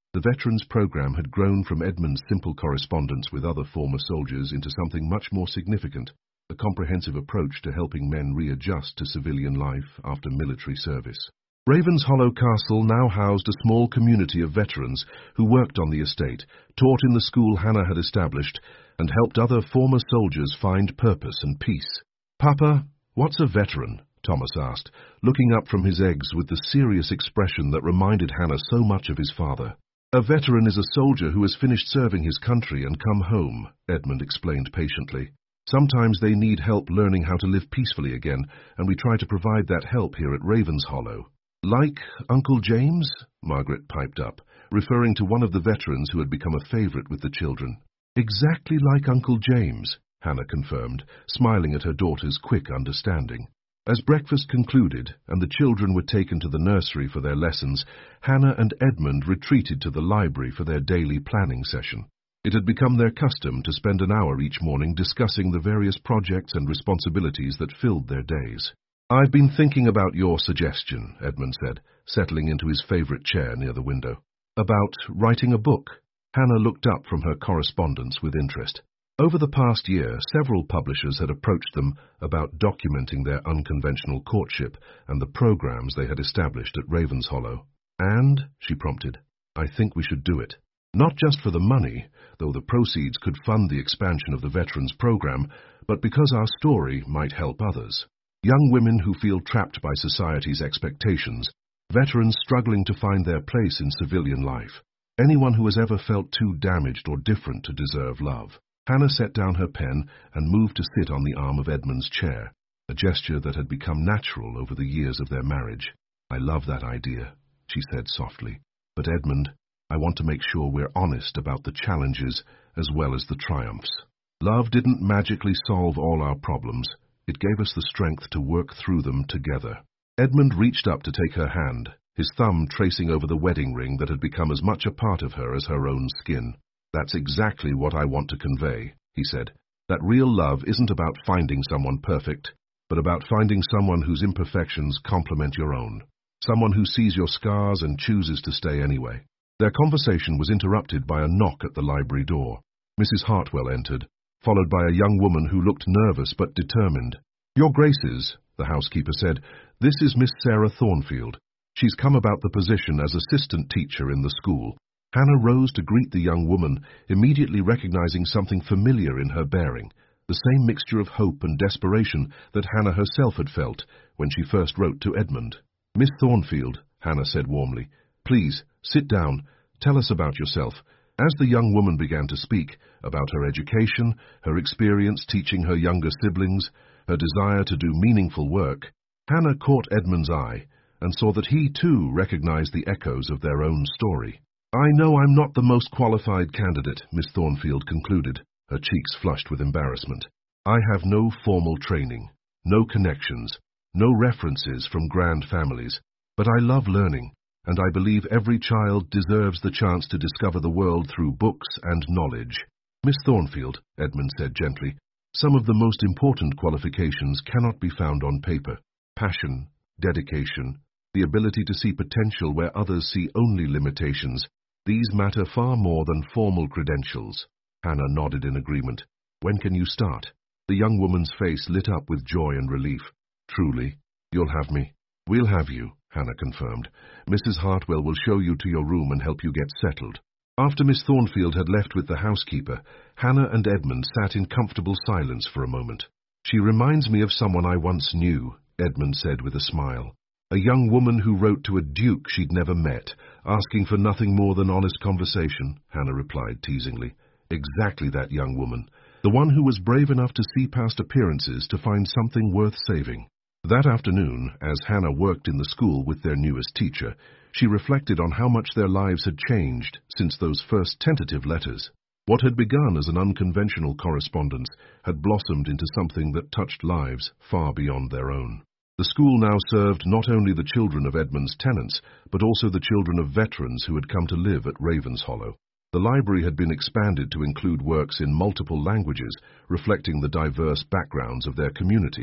The Veterans Program had grown from Edmund's simple correspondence with other former soldiers into something much more significant, a comprehensive approach to helping men readjust to civilian life after military service. Ravenshollow Castle now housed a small community of veterans who worked on the estate, taught in the school Hannah had established, and helped other former soldiers find purpose and peace. "Papa, what's a veteran?" Thomas asked, looking up from his eggs with the serious expression that reminded Hannah so much of his father. "A veteran is a soldier who has finished serving his country and come home," Edmund explained patiently. "Sometimes they need help learning how to live peacefully again, and we try to provide that help here at Ravenshollow." "Like Uncle James?" Margaret piped up, referring to one of the veterans who had become a favorite with the children. "Exactly like Uncle James," Hannah confirmed, smiling at her daughter's quick understanding. As breakfast concluded and the children were taken to the nursery for their lessons, Hannah and Edmund retreated to the library for their daily planning session. It had become their custom to spend an hour each morning discussing the various projects and responsibilities that filled their days. "I've been thinking about your suggestion," Edmund said, settling into his favorite chair near the window. "About writing a book?" Hannah looked up from her correspondence with interest. Over the past year, several publishers had approached them about documenting their unconventional courtship and the programs they had established at Ravenshollow. "And," she prompted, "I think we should do it. Not just for the money, though the proceeds could fund the expansion of the Veterans Program, but because our story might help others. Young women who feel trapped by society's expectations, veterans struggling to find their place in civilian life, anyone who has ever felt too damaged or different to deserve love." Hannah set down her pen and moved to sit on the arm of Edmund's chair, a gesture that had become natural over the years of their marriage. "I love that idea," she said softly. "But Edmund, I want to make sure we're honest about the challenges as well as the triumphs. Love didn't magically solve all our problems. It gave us the strength to work through them together." Edmund reached up to take her hand, his thumb tracing over the wedding ring that had become as much a part of her as her own skin. "That's exactly what I want to convey," he said. "That real love isn't about finding someone perfect, but about finding someone whose imperfections complement your own. Someone who sees your scars and chooses to stay anyway." Their conversation was interrupted by a knock at the library door. Mrs. Hartwell entered, followed by a young woman who looked nervous but determined. "Your Graces," the housekeeper said, "this is Miss Sarah Thornfield. She's come about the position as assistant teacher in the school." Hannah rose to greet the young woman, immediately recognizing something familiar in her bearing, the same mixture of hope and desperation that Hannah herself had felt when she first wrote to Edmund. "Miss Thornfield," Hannah said warmly, "please, sit down. Tell us about yourself." As the young woman began to speak about her education, her experience teaching her younger siblings, her desire to do meaningful work, Hannah caught Edmund's eye and saw that he too recognized the echoes of their own story. "I know I'm not the most qualified candidate," Miss Thornfield concluded, her cheeks flushed with embarrassment. "I have no formal training, no connections, no references from grand families, but I love learning, and I believe every child deserves the chance to discover the world through books and knowledge." "Miss Thornfield," Edmund said gently, "some of the most important qualifications cannot be found on paper. Passion, dedication, the ability to see potential where others see only limitations, these matter far more than formal credentials." Hannah nodded in agreement. "When can you start?" The young woman's face lit up with joy and relief. "Truly, you'll have me." "We'll have you," Hannah confirmed. "Mrs. Hartwell will show you to your room and help you get settled." After Miss Thornfield had left with the housekeeper, Hannah and Edmund sat in comfortable silence for a moment. "She reminds me of someone I once knew," Edmund said with a smile. "A young woman who wrote to a duke she'd never met, asking for nothing more than honest conversation," Hannah replied teasingly. "Exactly that young woman. The one who was brave enough to see past appearances to find something worth saving." That afternoon, as Hannah worked in the school with their newest teacher, she reflected on how much their lives had changed since those first tentative letters. What had begun as an unconventional correspondence had blossomed into something that touched lives far beyond their own. The school now served not only the children of Edmund's tenants, but also the children of veterans who had come to live at Ravenshollow. The library had been expanded to include works in multiple languages, reflecting the diverse backgrounds of their community.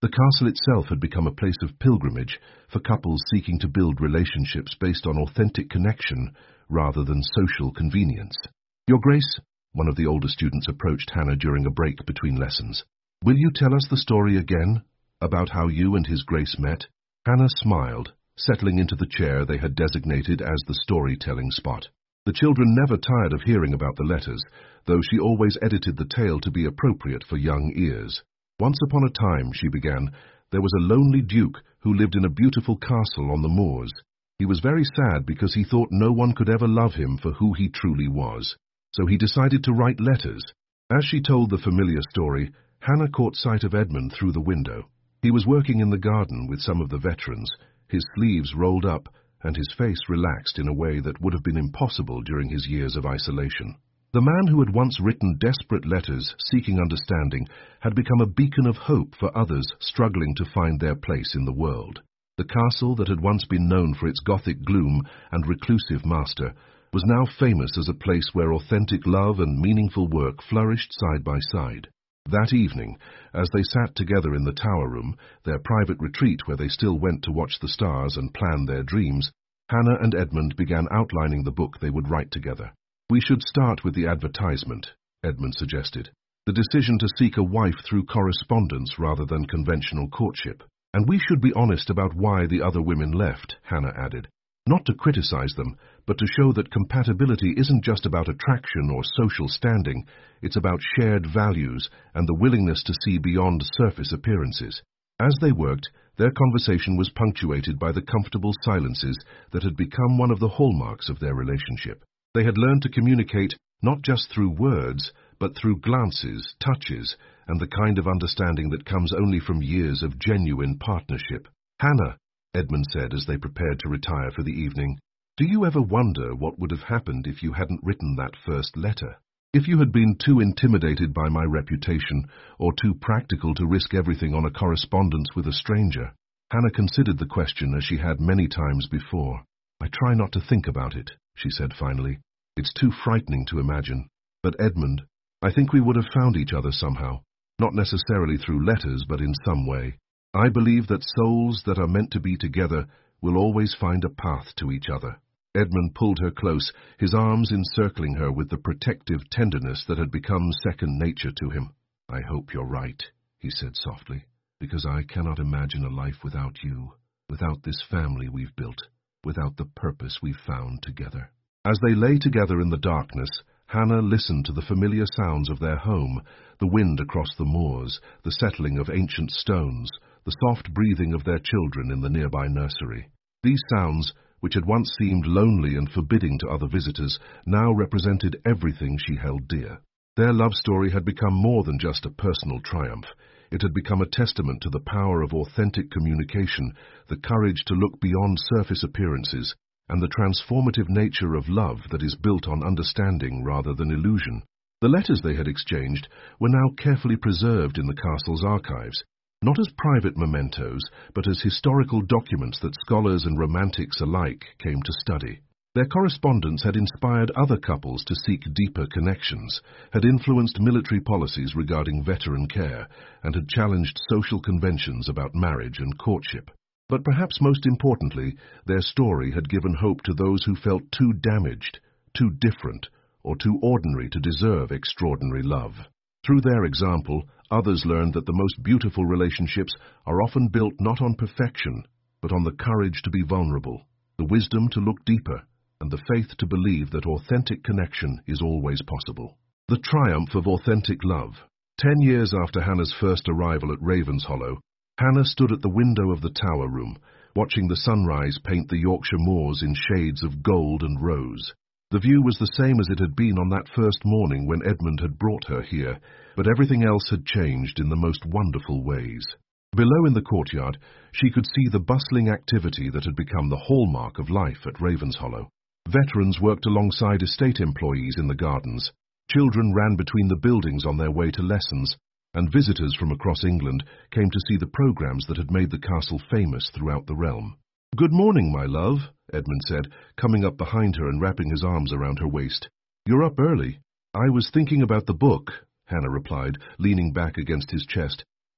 The castle itself had become a place of pilgrimage for couples seeking to build relationships based on authentic connection rather than social convenience. "Your Grace," one of the older students approached Hannah during a break between lessons. "Will you tell us the story again, about how you and His Grace met?" Hannah smiled, settling into the chair they had designated as the storytelling spot. The children never tired of hearing about the letters, though she always edited the tale to be appropriate for young ears. "Once upon a time," she began, "there was a lonely duke who lived in a beautiful castle on the moors. He was very sad because he thought no one could ever love him for who he truly was. So he decided to write letters." As she told the familiar story, Hannah caught sight of Edmund through the window. He was working in the garden with some of the veterans, his sleeves rolled up and his face relaxed in a way that would have been impossible during his years of isolation. The man who had once written desperate letters seeking understanding had become a beacon of hope for others struggling to find their place in the world. The castle that had once been known for its Gothic gloom and reclusive master was now famous as a place where authentic love and meaningful work flourished side by side. That evening, as they sat together in the tower room, their private retreat where they still went to watch the stars and plan their dreams, Hannah and Edmund began outlining the book they would write together. "We should start with the advertisement," Edmund suggested. "The decision to seek a wife through correspondence rather than conventional courtship. And we should be honest about why the other women left," Hannah added. "Not to criticize them, but to show that compatibility isn't just about attraction or social standing, it's about shared values and the willingness to see beyond surface appearances." As they worked, their conversation was punctuated by the comfortable silences that had become one of the hallmarks of their relationship. They had learned to communicate not just through words, but through glances, touches, and the kind of understanding that comes only from years of genuine partnership. "Hannah," Edmund said as they prepared to retire for the evening, "do you ever wonder what would have happened if you hadn't written that first letter? If you had been too intimidated by my reputation, or too practical to risk everything on a correspondence with a stranger?" Hannah considered the question as she had many times before. "I try not to think about it," she said finally. "It's too frightening to imagine. But Edmund, I think we would have found each other somehow, not necessarily through letters, but in some way. I believe that souls that are meant to be together will always find a path to each other." Edmund pulled her close, his arms encircling her with the protective tenderness that had become second nature to him. "I hope you're right," he said softly, "because I cannot imagine a life without you, without this family we've built, without the purpose we've found together." As they lay together in the darkness, Hannah listened to the familiar sounds of their home, the wind across the moors, the settling of ancient stones, the soft breathing of their children in the nearby nursery. These sounds, which had once seemed lonely and forbidding to other visitors, now represented everything she held dear. Their love story had become more than just a personal triumph. It had become a testament to the power of authentic communication, the courage to look beyond surface appearances, and the transformative nature of love that is built on understanding rather than illusion. The letters they had exchanged were now carefully preserved in the castle's archives, not as private mementos, but as historical documents that scholars and romantics alike came to study. Their correspondence had inspired other couples to seek deeper connections, had influenced military policies regarding veteran care, and had challenged social conventions about marriage and courtship. But perhaps most importantly, their story had given hope to those who felt too damaged, too different, or too ordinary to deserve extraordinary love. Through their example, others learned that the most beautiful relationships are often built not on perfection, but on the courage to be vulnerable, the wisdom to look deeper, and the faith to believe that authentic connection is always possible. The triumph of authentic love. 10 years after Hannah's first arrival at Ravenshollow, Hannah stood at the window of the tower room, watching the sunrise paint the Yorkshire moors in shades of gold and rose. The view was the same as it had been on that first morning when Edmund had brought her here, but everything else had changed in the most wonderful ways. Below in the courtyard, she could see the bustling activity that had become the hallmark of life at Ravenshollow. Veterans worked alongside estate employees in the gardens, children ran between the buildings on their way to lessons, and visitors from across England came to see the programs that had made the castle famous throughout the realm. "Good morning, my love," Edmund said, coming up behind her and wrapping his arms around her waist. "You're up early." "I was thinking about the book," Hannah replied, leaning back against his chest.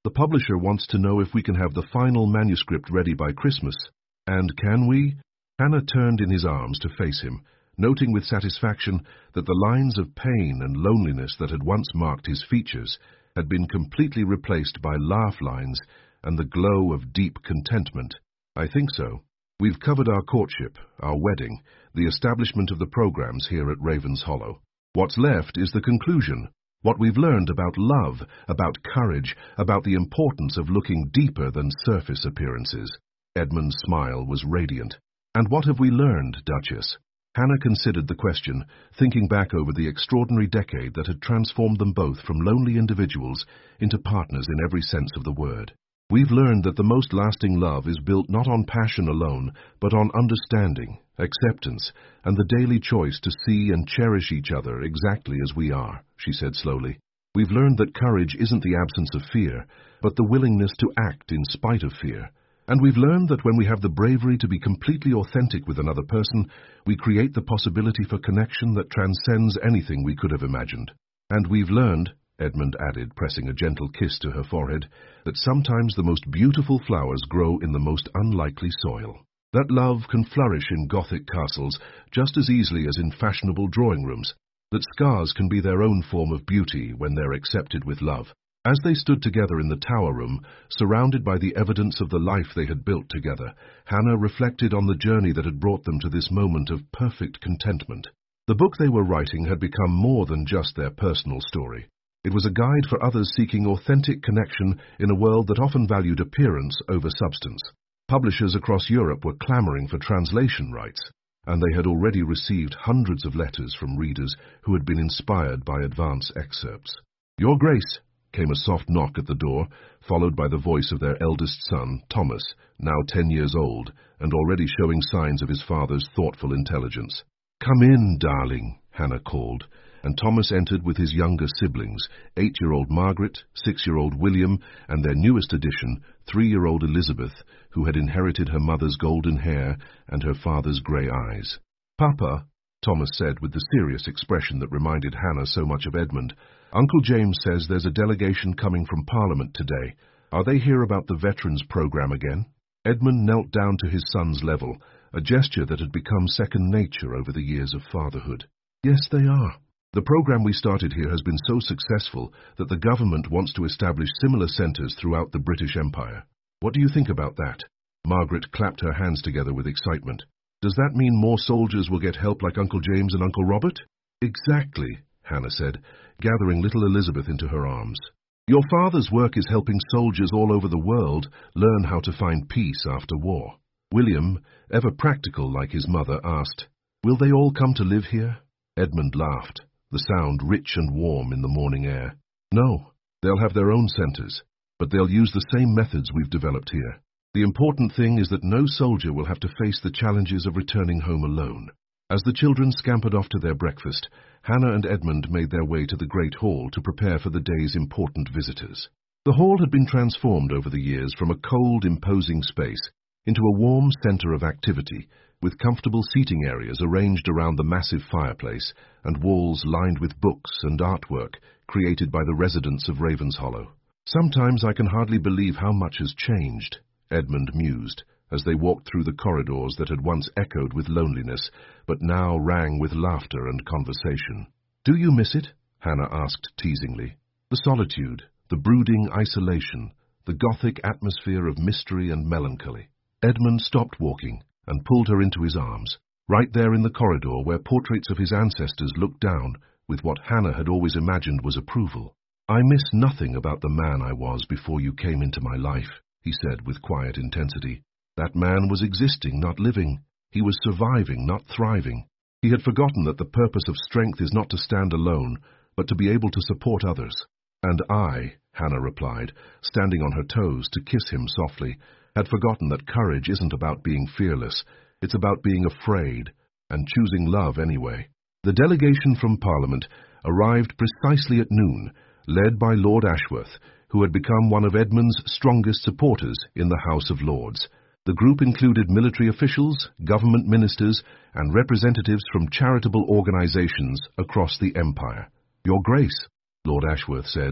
The publisher wants to know if we can have the final manuscript ready by Christmas. And can we? Hannah turned in his arms to face him, noting with satisfaction that the lines of pain and loneliness that had once marked his features had been completely replaced by laugh lines and the glow of deep contentment. I think so. We've covered our courtship, our wedding, the establishment of the programs here at Ravens Hollow. What's left is the conclusion. What we've learned about love, about courage, about the importance of looking deeper than surface appearances. Edmund's smile was radiant. And what have we learned, Duchess? Hannah considered the question, thinking back over the extraordinary decade that had transformed them both from lonely individuals into partners in every sense of the word. We've learned that the most lasting love is built not on passion alone, but on understanding, acceptance, and the daily choice to see and cherish each other exactly as we are, she said slowly. We've learned that courage isn't the absence of fear, but the willingness to act in spite of fear. And we've learned that when we have the bravery to be completely authentic with another person, we create the possibility for connection that transcends anything we could have imagined. And we've learned, Edmund added, pressing a gentle kiss to her forehead, that sometimes the most beautiful flowers grow in the most unlikely soil. That love can flourish in Gothic castles just as easily as in fashionable drawing rooms. That scars can be their own form of beauty when they're accepted with love. As they stood together in the tower room, surrounded by the evidence of the life they had built together, Hannah reflected on the journey that had brought them to this moment of perfect contentment. The book they were writing had become more than just their personal story. It was a guide for others seeking authentic connection in a world that often valued appearance over substance. Publishers across Europe were clamoring for translation rights, and they had already received hundreds of letters from readers who had been inspired by advance excerpts. "Your Grace," came a soft knock at the door, followed by the voice of their eldest son, Thomas, now 10 years old, and already showing signs of his father's thoughtful intelligence. "Come in, darling," Hannah called, and Thomas entered with his younger siblings, 8-year-old Margaret, 6-year-old William, and their newest addition, 3-year-old Elizabeth, who had inherited her mother's golden hair and her father's grey eyes. "Papa," Thomas said with the serious expression that reminded Hannah so much of Edmund, "Uncle James says there's a delegation coming from Parliament today. Are they here about the Veterans Programme again?" Edmund knelt down to his son's level, a gesture that had become second nature over the years of fatherhood. "Yes, they are. The program we started here has been so successful that the government wants to establish similar centres throughout the British Empire. What do you think about that?" Margaret clapped her hands together with excitement. "Does that mean more soldiers will get help like Uncle James and Uncle Robert?" "Exactly," Hannah said, gathering little Elizabeth into her arms. "Your father's work is helping soldiers all over the world learn how to find peace after war." William, ever practical like his mother, asked, "Will they all come to live here?" Edmund laughed, the sound rich and warm in the morning air. "No, they'll have their own centres, but they'll use the same methods we've developed here. The important thing is that no soldier will have to face the challenges of returning home alone." As the children scampered off to their breakfast, Hannah and Edmund made their way to the Great Hall to prepare for the day's important visitors. The hall had been transformed over the years from a cold, imposing space into a warm centre of activity, with comfortable seating areas arranged around the massive fireplace and walls lined with books and artwork created by the residents of Ravenshollow. "Sometimes I can hardly believe how much has changed," Edmund mused, as they walked through the corridors that had once echoed with loneliness, but now rang with laughter and conversation. "Do you miss it?" Hannah asked teasingly. "The solitude, the brooding isolation, the Gothic atmosphere of mystery and melancholy." Edmund stopped walking and pulled her into his arms, right there in the corridor where portraits of his ancestors looked down with what Hannah had always imagined was approval. "I miss nothing about the man I was before you came into my life," he said with quiet intensity. "That man was existing, not living. He was surviving, not thriving. He had forgotten that the purpose of strength is not to stand alone, but to be able to support others." "And I," Hannah replied, standing on her toes to kiss him softly, "had forgotten that courage isn't about being fearless. It's about being afraid, and choosing love anyway." The delegation from Parliament arrived precisely at noon, led by Lord Ashworth, who had become one of Edmund's strongest supporters in the House of Lords. The group included military officials, government ministers, and representatives from charitable organizations across the empire. "Your Grace," Lord Ashworth said,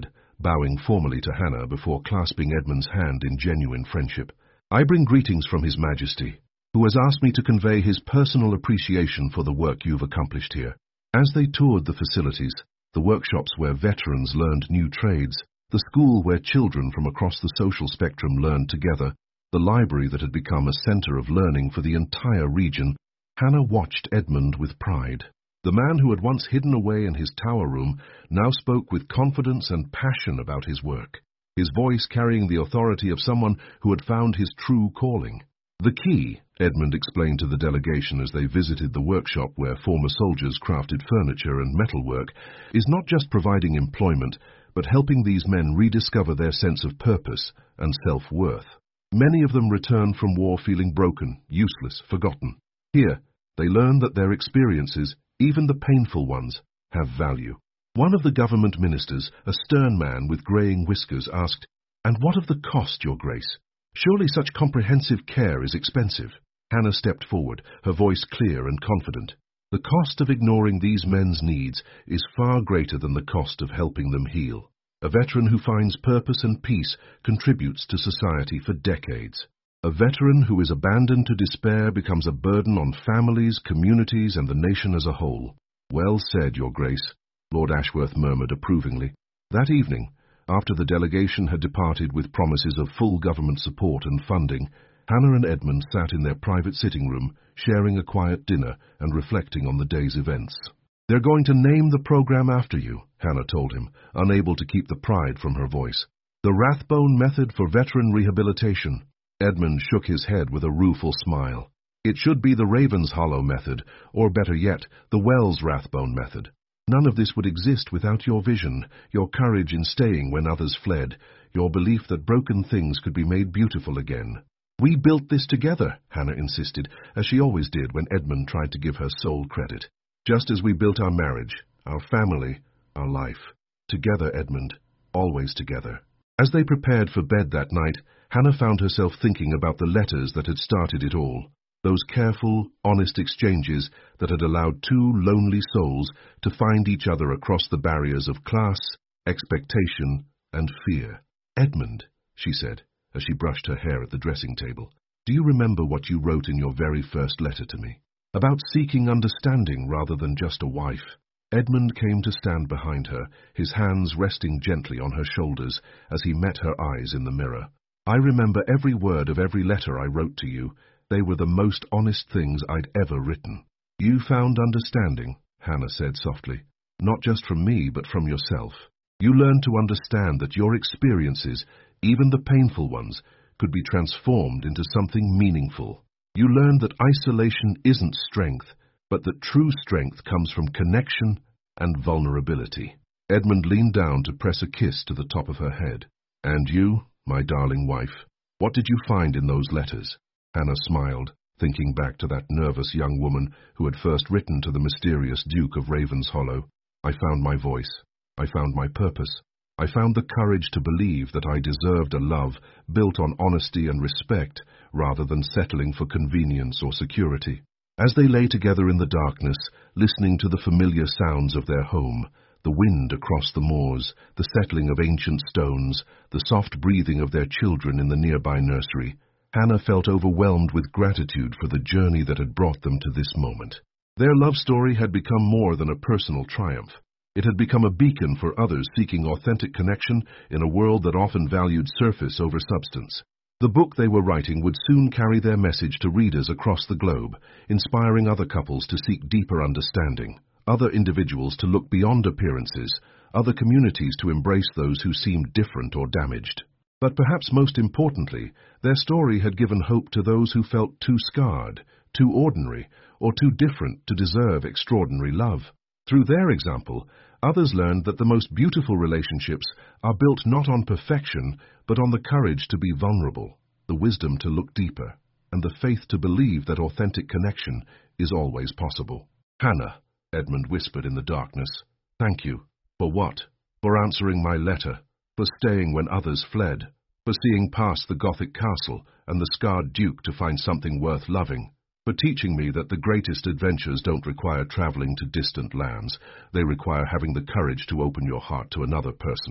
bowing formally to Hannah before clasping Edmund's hand in genuine friendship. "I bring greetings from His Majesty, who has asked me to convey his personal appreciation for the work you've accomplished here." As they toured the facilities, the workshops where veterans learned new trades, the school where children from across the social spectrum learned together, the library that had become a center of learning for the entire region, Hannah watched Edmund with pride. The man who had once hidden away in his tower room now spoke with confidence and passion about his work, his voice carrying the authority of someone who had found his true calling. "The key," Edmund explained to the delegation as they visited the workshop where former soldiers crafted furniture and metalwork, "is not just providing employment, but helping these men rediscover their sense of purpose and self-worth. Many of them return from war feeling broken, useless, forgotten. Here, they learn that their experiences, even the painful ones, have value." One of the government ministers, a stern man with greying whiskers, asked, "And what of the cost, Your Grace? Surely such comprehensive care is expensive." Hannah stepped forward, her voice clear and confident. "The cost of ignoring these men's needs is far greater than the cost of helping them heal. A veteran who finds purpose and peace contributes to society for decades. A veteran who is abandoned to despair becomes a burden on families, communities, and the nation as a whole." "Well said, Your Grace," Lord Ashworth murmured approvingly. That evening, after the delegation had departed with promises of full government support and funding, Hannah and Edmund sat in their private sitting room, sharing a quiet dinner and reflecting on the day's events. "They're going to name the program after you," Hannah told him, unable to keep the pride from her voice. "The Rathbone Method for Veteran Rehabilitation." Edmund shook his head with a rueful smile. "It should be the Ravenshollow Method, or better yet, the Wells-Rathbone Method. None of this would exist without your vision, your courage in staying when others fled, your belief that broken things could be made beautiful again." "We built this together," Hannah insisted, as she always did when Edmund tried to give her sole credit. "Just as we built our marriage, our family, our life. Together, Edmund, always together." As they prepared for bed that night, Hannah found herself thinking about the letters that had started it all, those careful, honest exchanges that had allowed two lonely souls to find each other across the barriers of class, expectation, and fear. "Edmund," she said, as she brushed her hair at the dressing table, "do you remember what you wrote in your very first letter to me? About seeking understanding rather than just a wife." Edmund came to stand behind her, his hands resting gently on her shoulders as he met her eyes in the mirror. "I remember every word of every letter I wrote to you. They were the most honest things I'd ever written." "You found understanding," Hannah said softly, "not just from me, but from yourself. You learned to understand that your experiences, even the painful ones, could be transformed into something meaningful. You learned that isolation isn't strength, but that true strength comes from connection and vulnerability." Edmund leaned down to press a kiss to the top of her head. "And you, my darling wife, what did you find in those letters?" Hannah smiled, thinking back to that nervous young woman who had first written to the mysterious Duke of Ravenshollow. "I found my voice. I found my purpose. I found the courage to believe that I deserved a love built on honesty and respect rather than settling for convenience or security." As they lay together in the darkness, listening to the familiar sounds of their home, the wind across the moors, the settling of ancient stones, the soft breathing of their children in the nearby nursery, Hannah felt overwhelmed with gratitude for the journey that had brought them to this moment. Their love story had become more than a personal triumph. It had become a beacon for others seeking authentic connection in a world that often valued surface over substance. The book they were writing would soon carry their message to readers across the globe, inspiring other couples to seek deeper understanding, other individuals to look beyond appearances, other communities to embrace those who seemed different or damaged. But perhaps most importantly, their story had given hope to those who felt too scarred, too ordinary, or too different to deserve extraordinary love. Through their example, others learned that the most beautiful relationships are built not on perfection, but on the courage to be vulnerable, the wisdom to look deeper, and the faith to believe that authentic connection is always possible. "Hannah," Edmund whispered in the darkness, "thank you." "For what?" "For answering my letter, for staying when others fled, for seeing past the Gothic castle and the scarred duke to find something worth loving, for teaching me that the greatest adventures don't require traveling to distant lands. They require having the courage to open your heart to another person."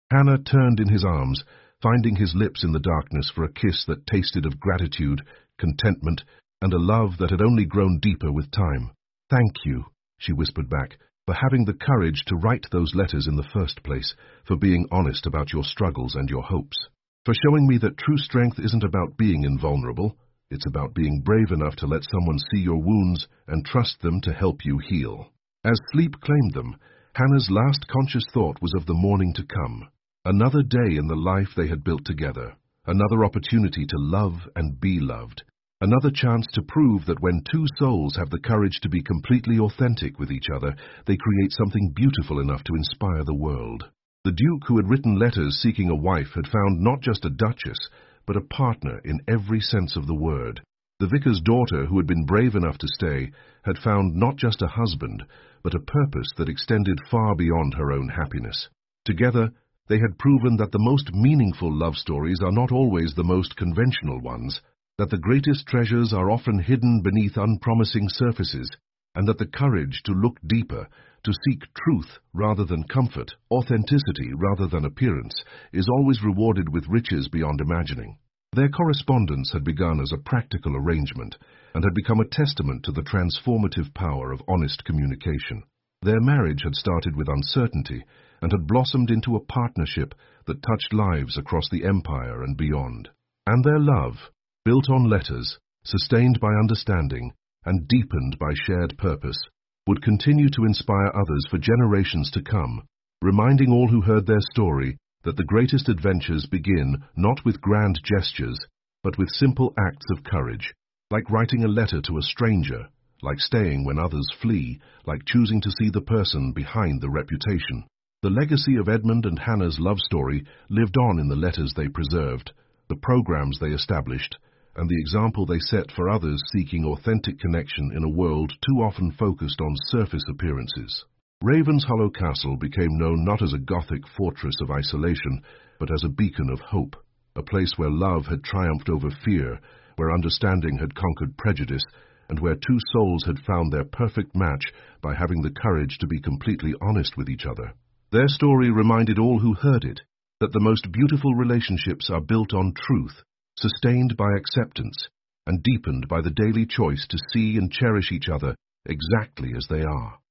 Hannah turned in his arms, finding his lips in the darkness for a kiss that tasted of gratitude, contentment, and a love that had only grown deeper with time. "Thank you," she whispered back, "for having the courage to write those letters in the first place, for being honest about your struggles and your hopes, for showing me that true strength isn't about being invulnerable, it's about being brave enough to let someone see your wounds and trust them to help you heal." As sleep claimed them, Hannah's last conscious thought was of the morning to come. Another day in the life they had built together, another opportunity to love and be loved, another chance to prove that when two souls have the courage to be completely authentic with each other, they create something beautiful enough to inspire the world. The Duke who had written letters seeking a wife had found not just a duchess, but a partner in every sense of the word. The vicar's daughter, who had been brave enough to stay, had found not just a husband, but a purpose that extended far beyond her own happiness. Together, they had proven that the most meaningful love stories are not always the most conventional ones, that the greatest treasures are often hidden beneath unpromising surfaces, and that the courage to look deeper, to seek truth rather than comfort, authenticity rather than appearance, is always rewarded with riches beyond imagining. Their correspondence had begun as a practical arrangement, and had become a testament to the transformative power of honest communication. Their marriage had started with uncertainty, and had blossomed into a partnership that touched lives across the empire and beyond. And their love, built on letters, sustained by understanding, and deepened by shared purpose, would continue to inspire others for generations to come, reminding all who heard their story that the greatest adventures begin not with grand gestures, but with simple acts of courage, like writing a letter to a stranger, like staying when others flee, like choosing to see the person behind the reputation. The legacy of Edmund and Hannah's love story lived on in the letters they preserved, the programs they established, and the example they set for others seeking authentic connection in a world too often focused on surface appearances. Ravenshollow Castle became known not as a Gothic fortress of isolation, but as a beacon of hope, a place where love had triumphed over fear, where understanding had conquered prejudice, and where two souls had found their perfect match by having the courage to be completely honest with each other. Their story reminded all who heard it that the most beautiful relationships are built on truth, sustained by acceptance, and deepened by the daily choice to see and cherish each other exactly as they are.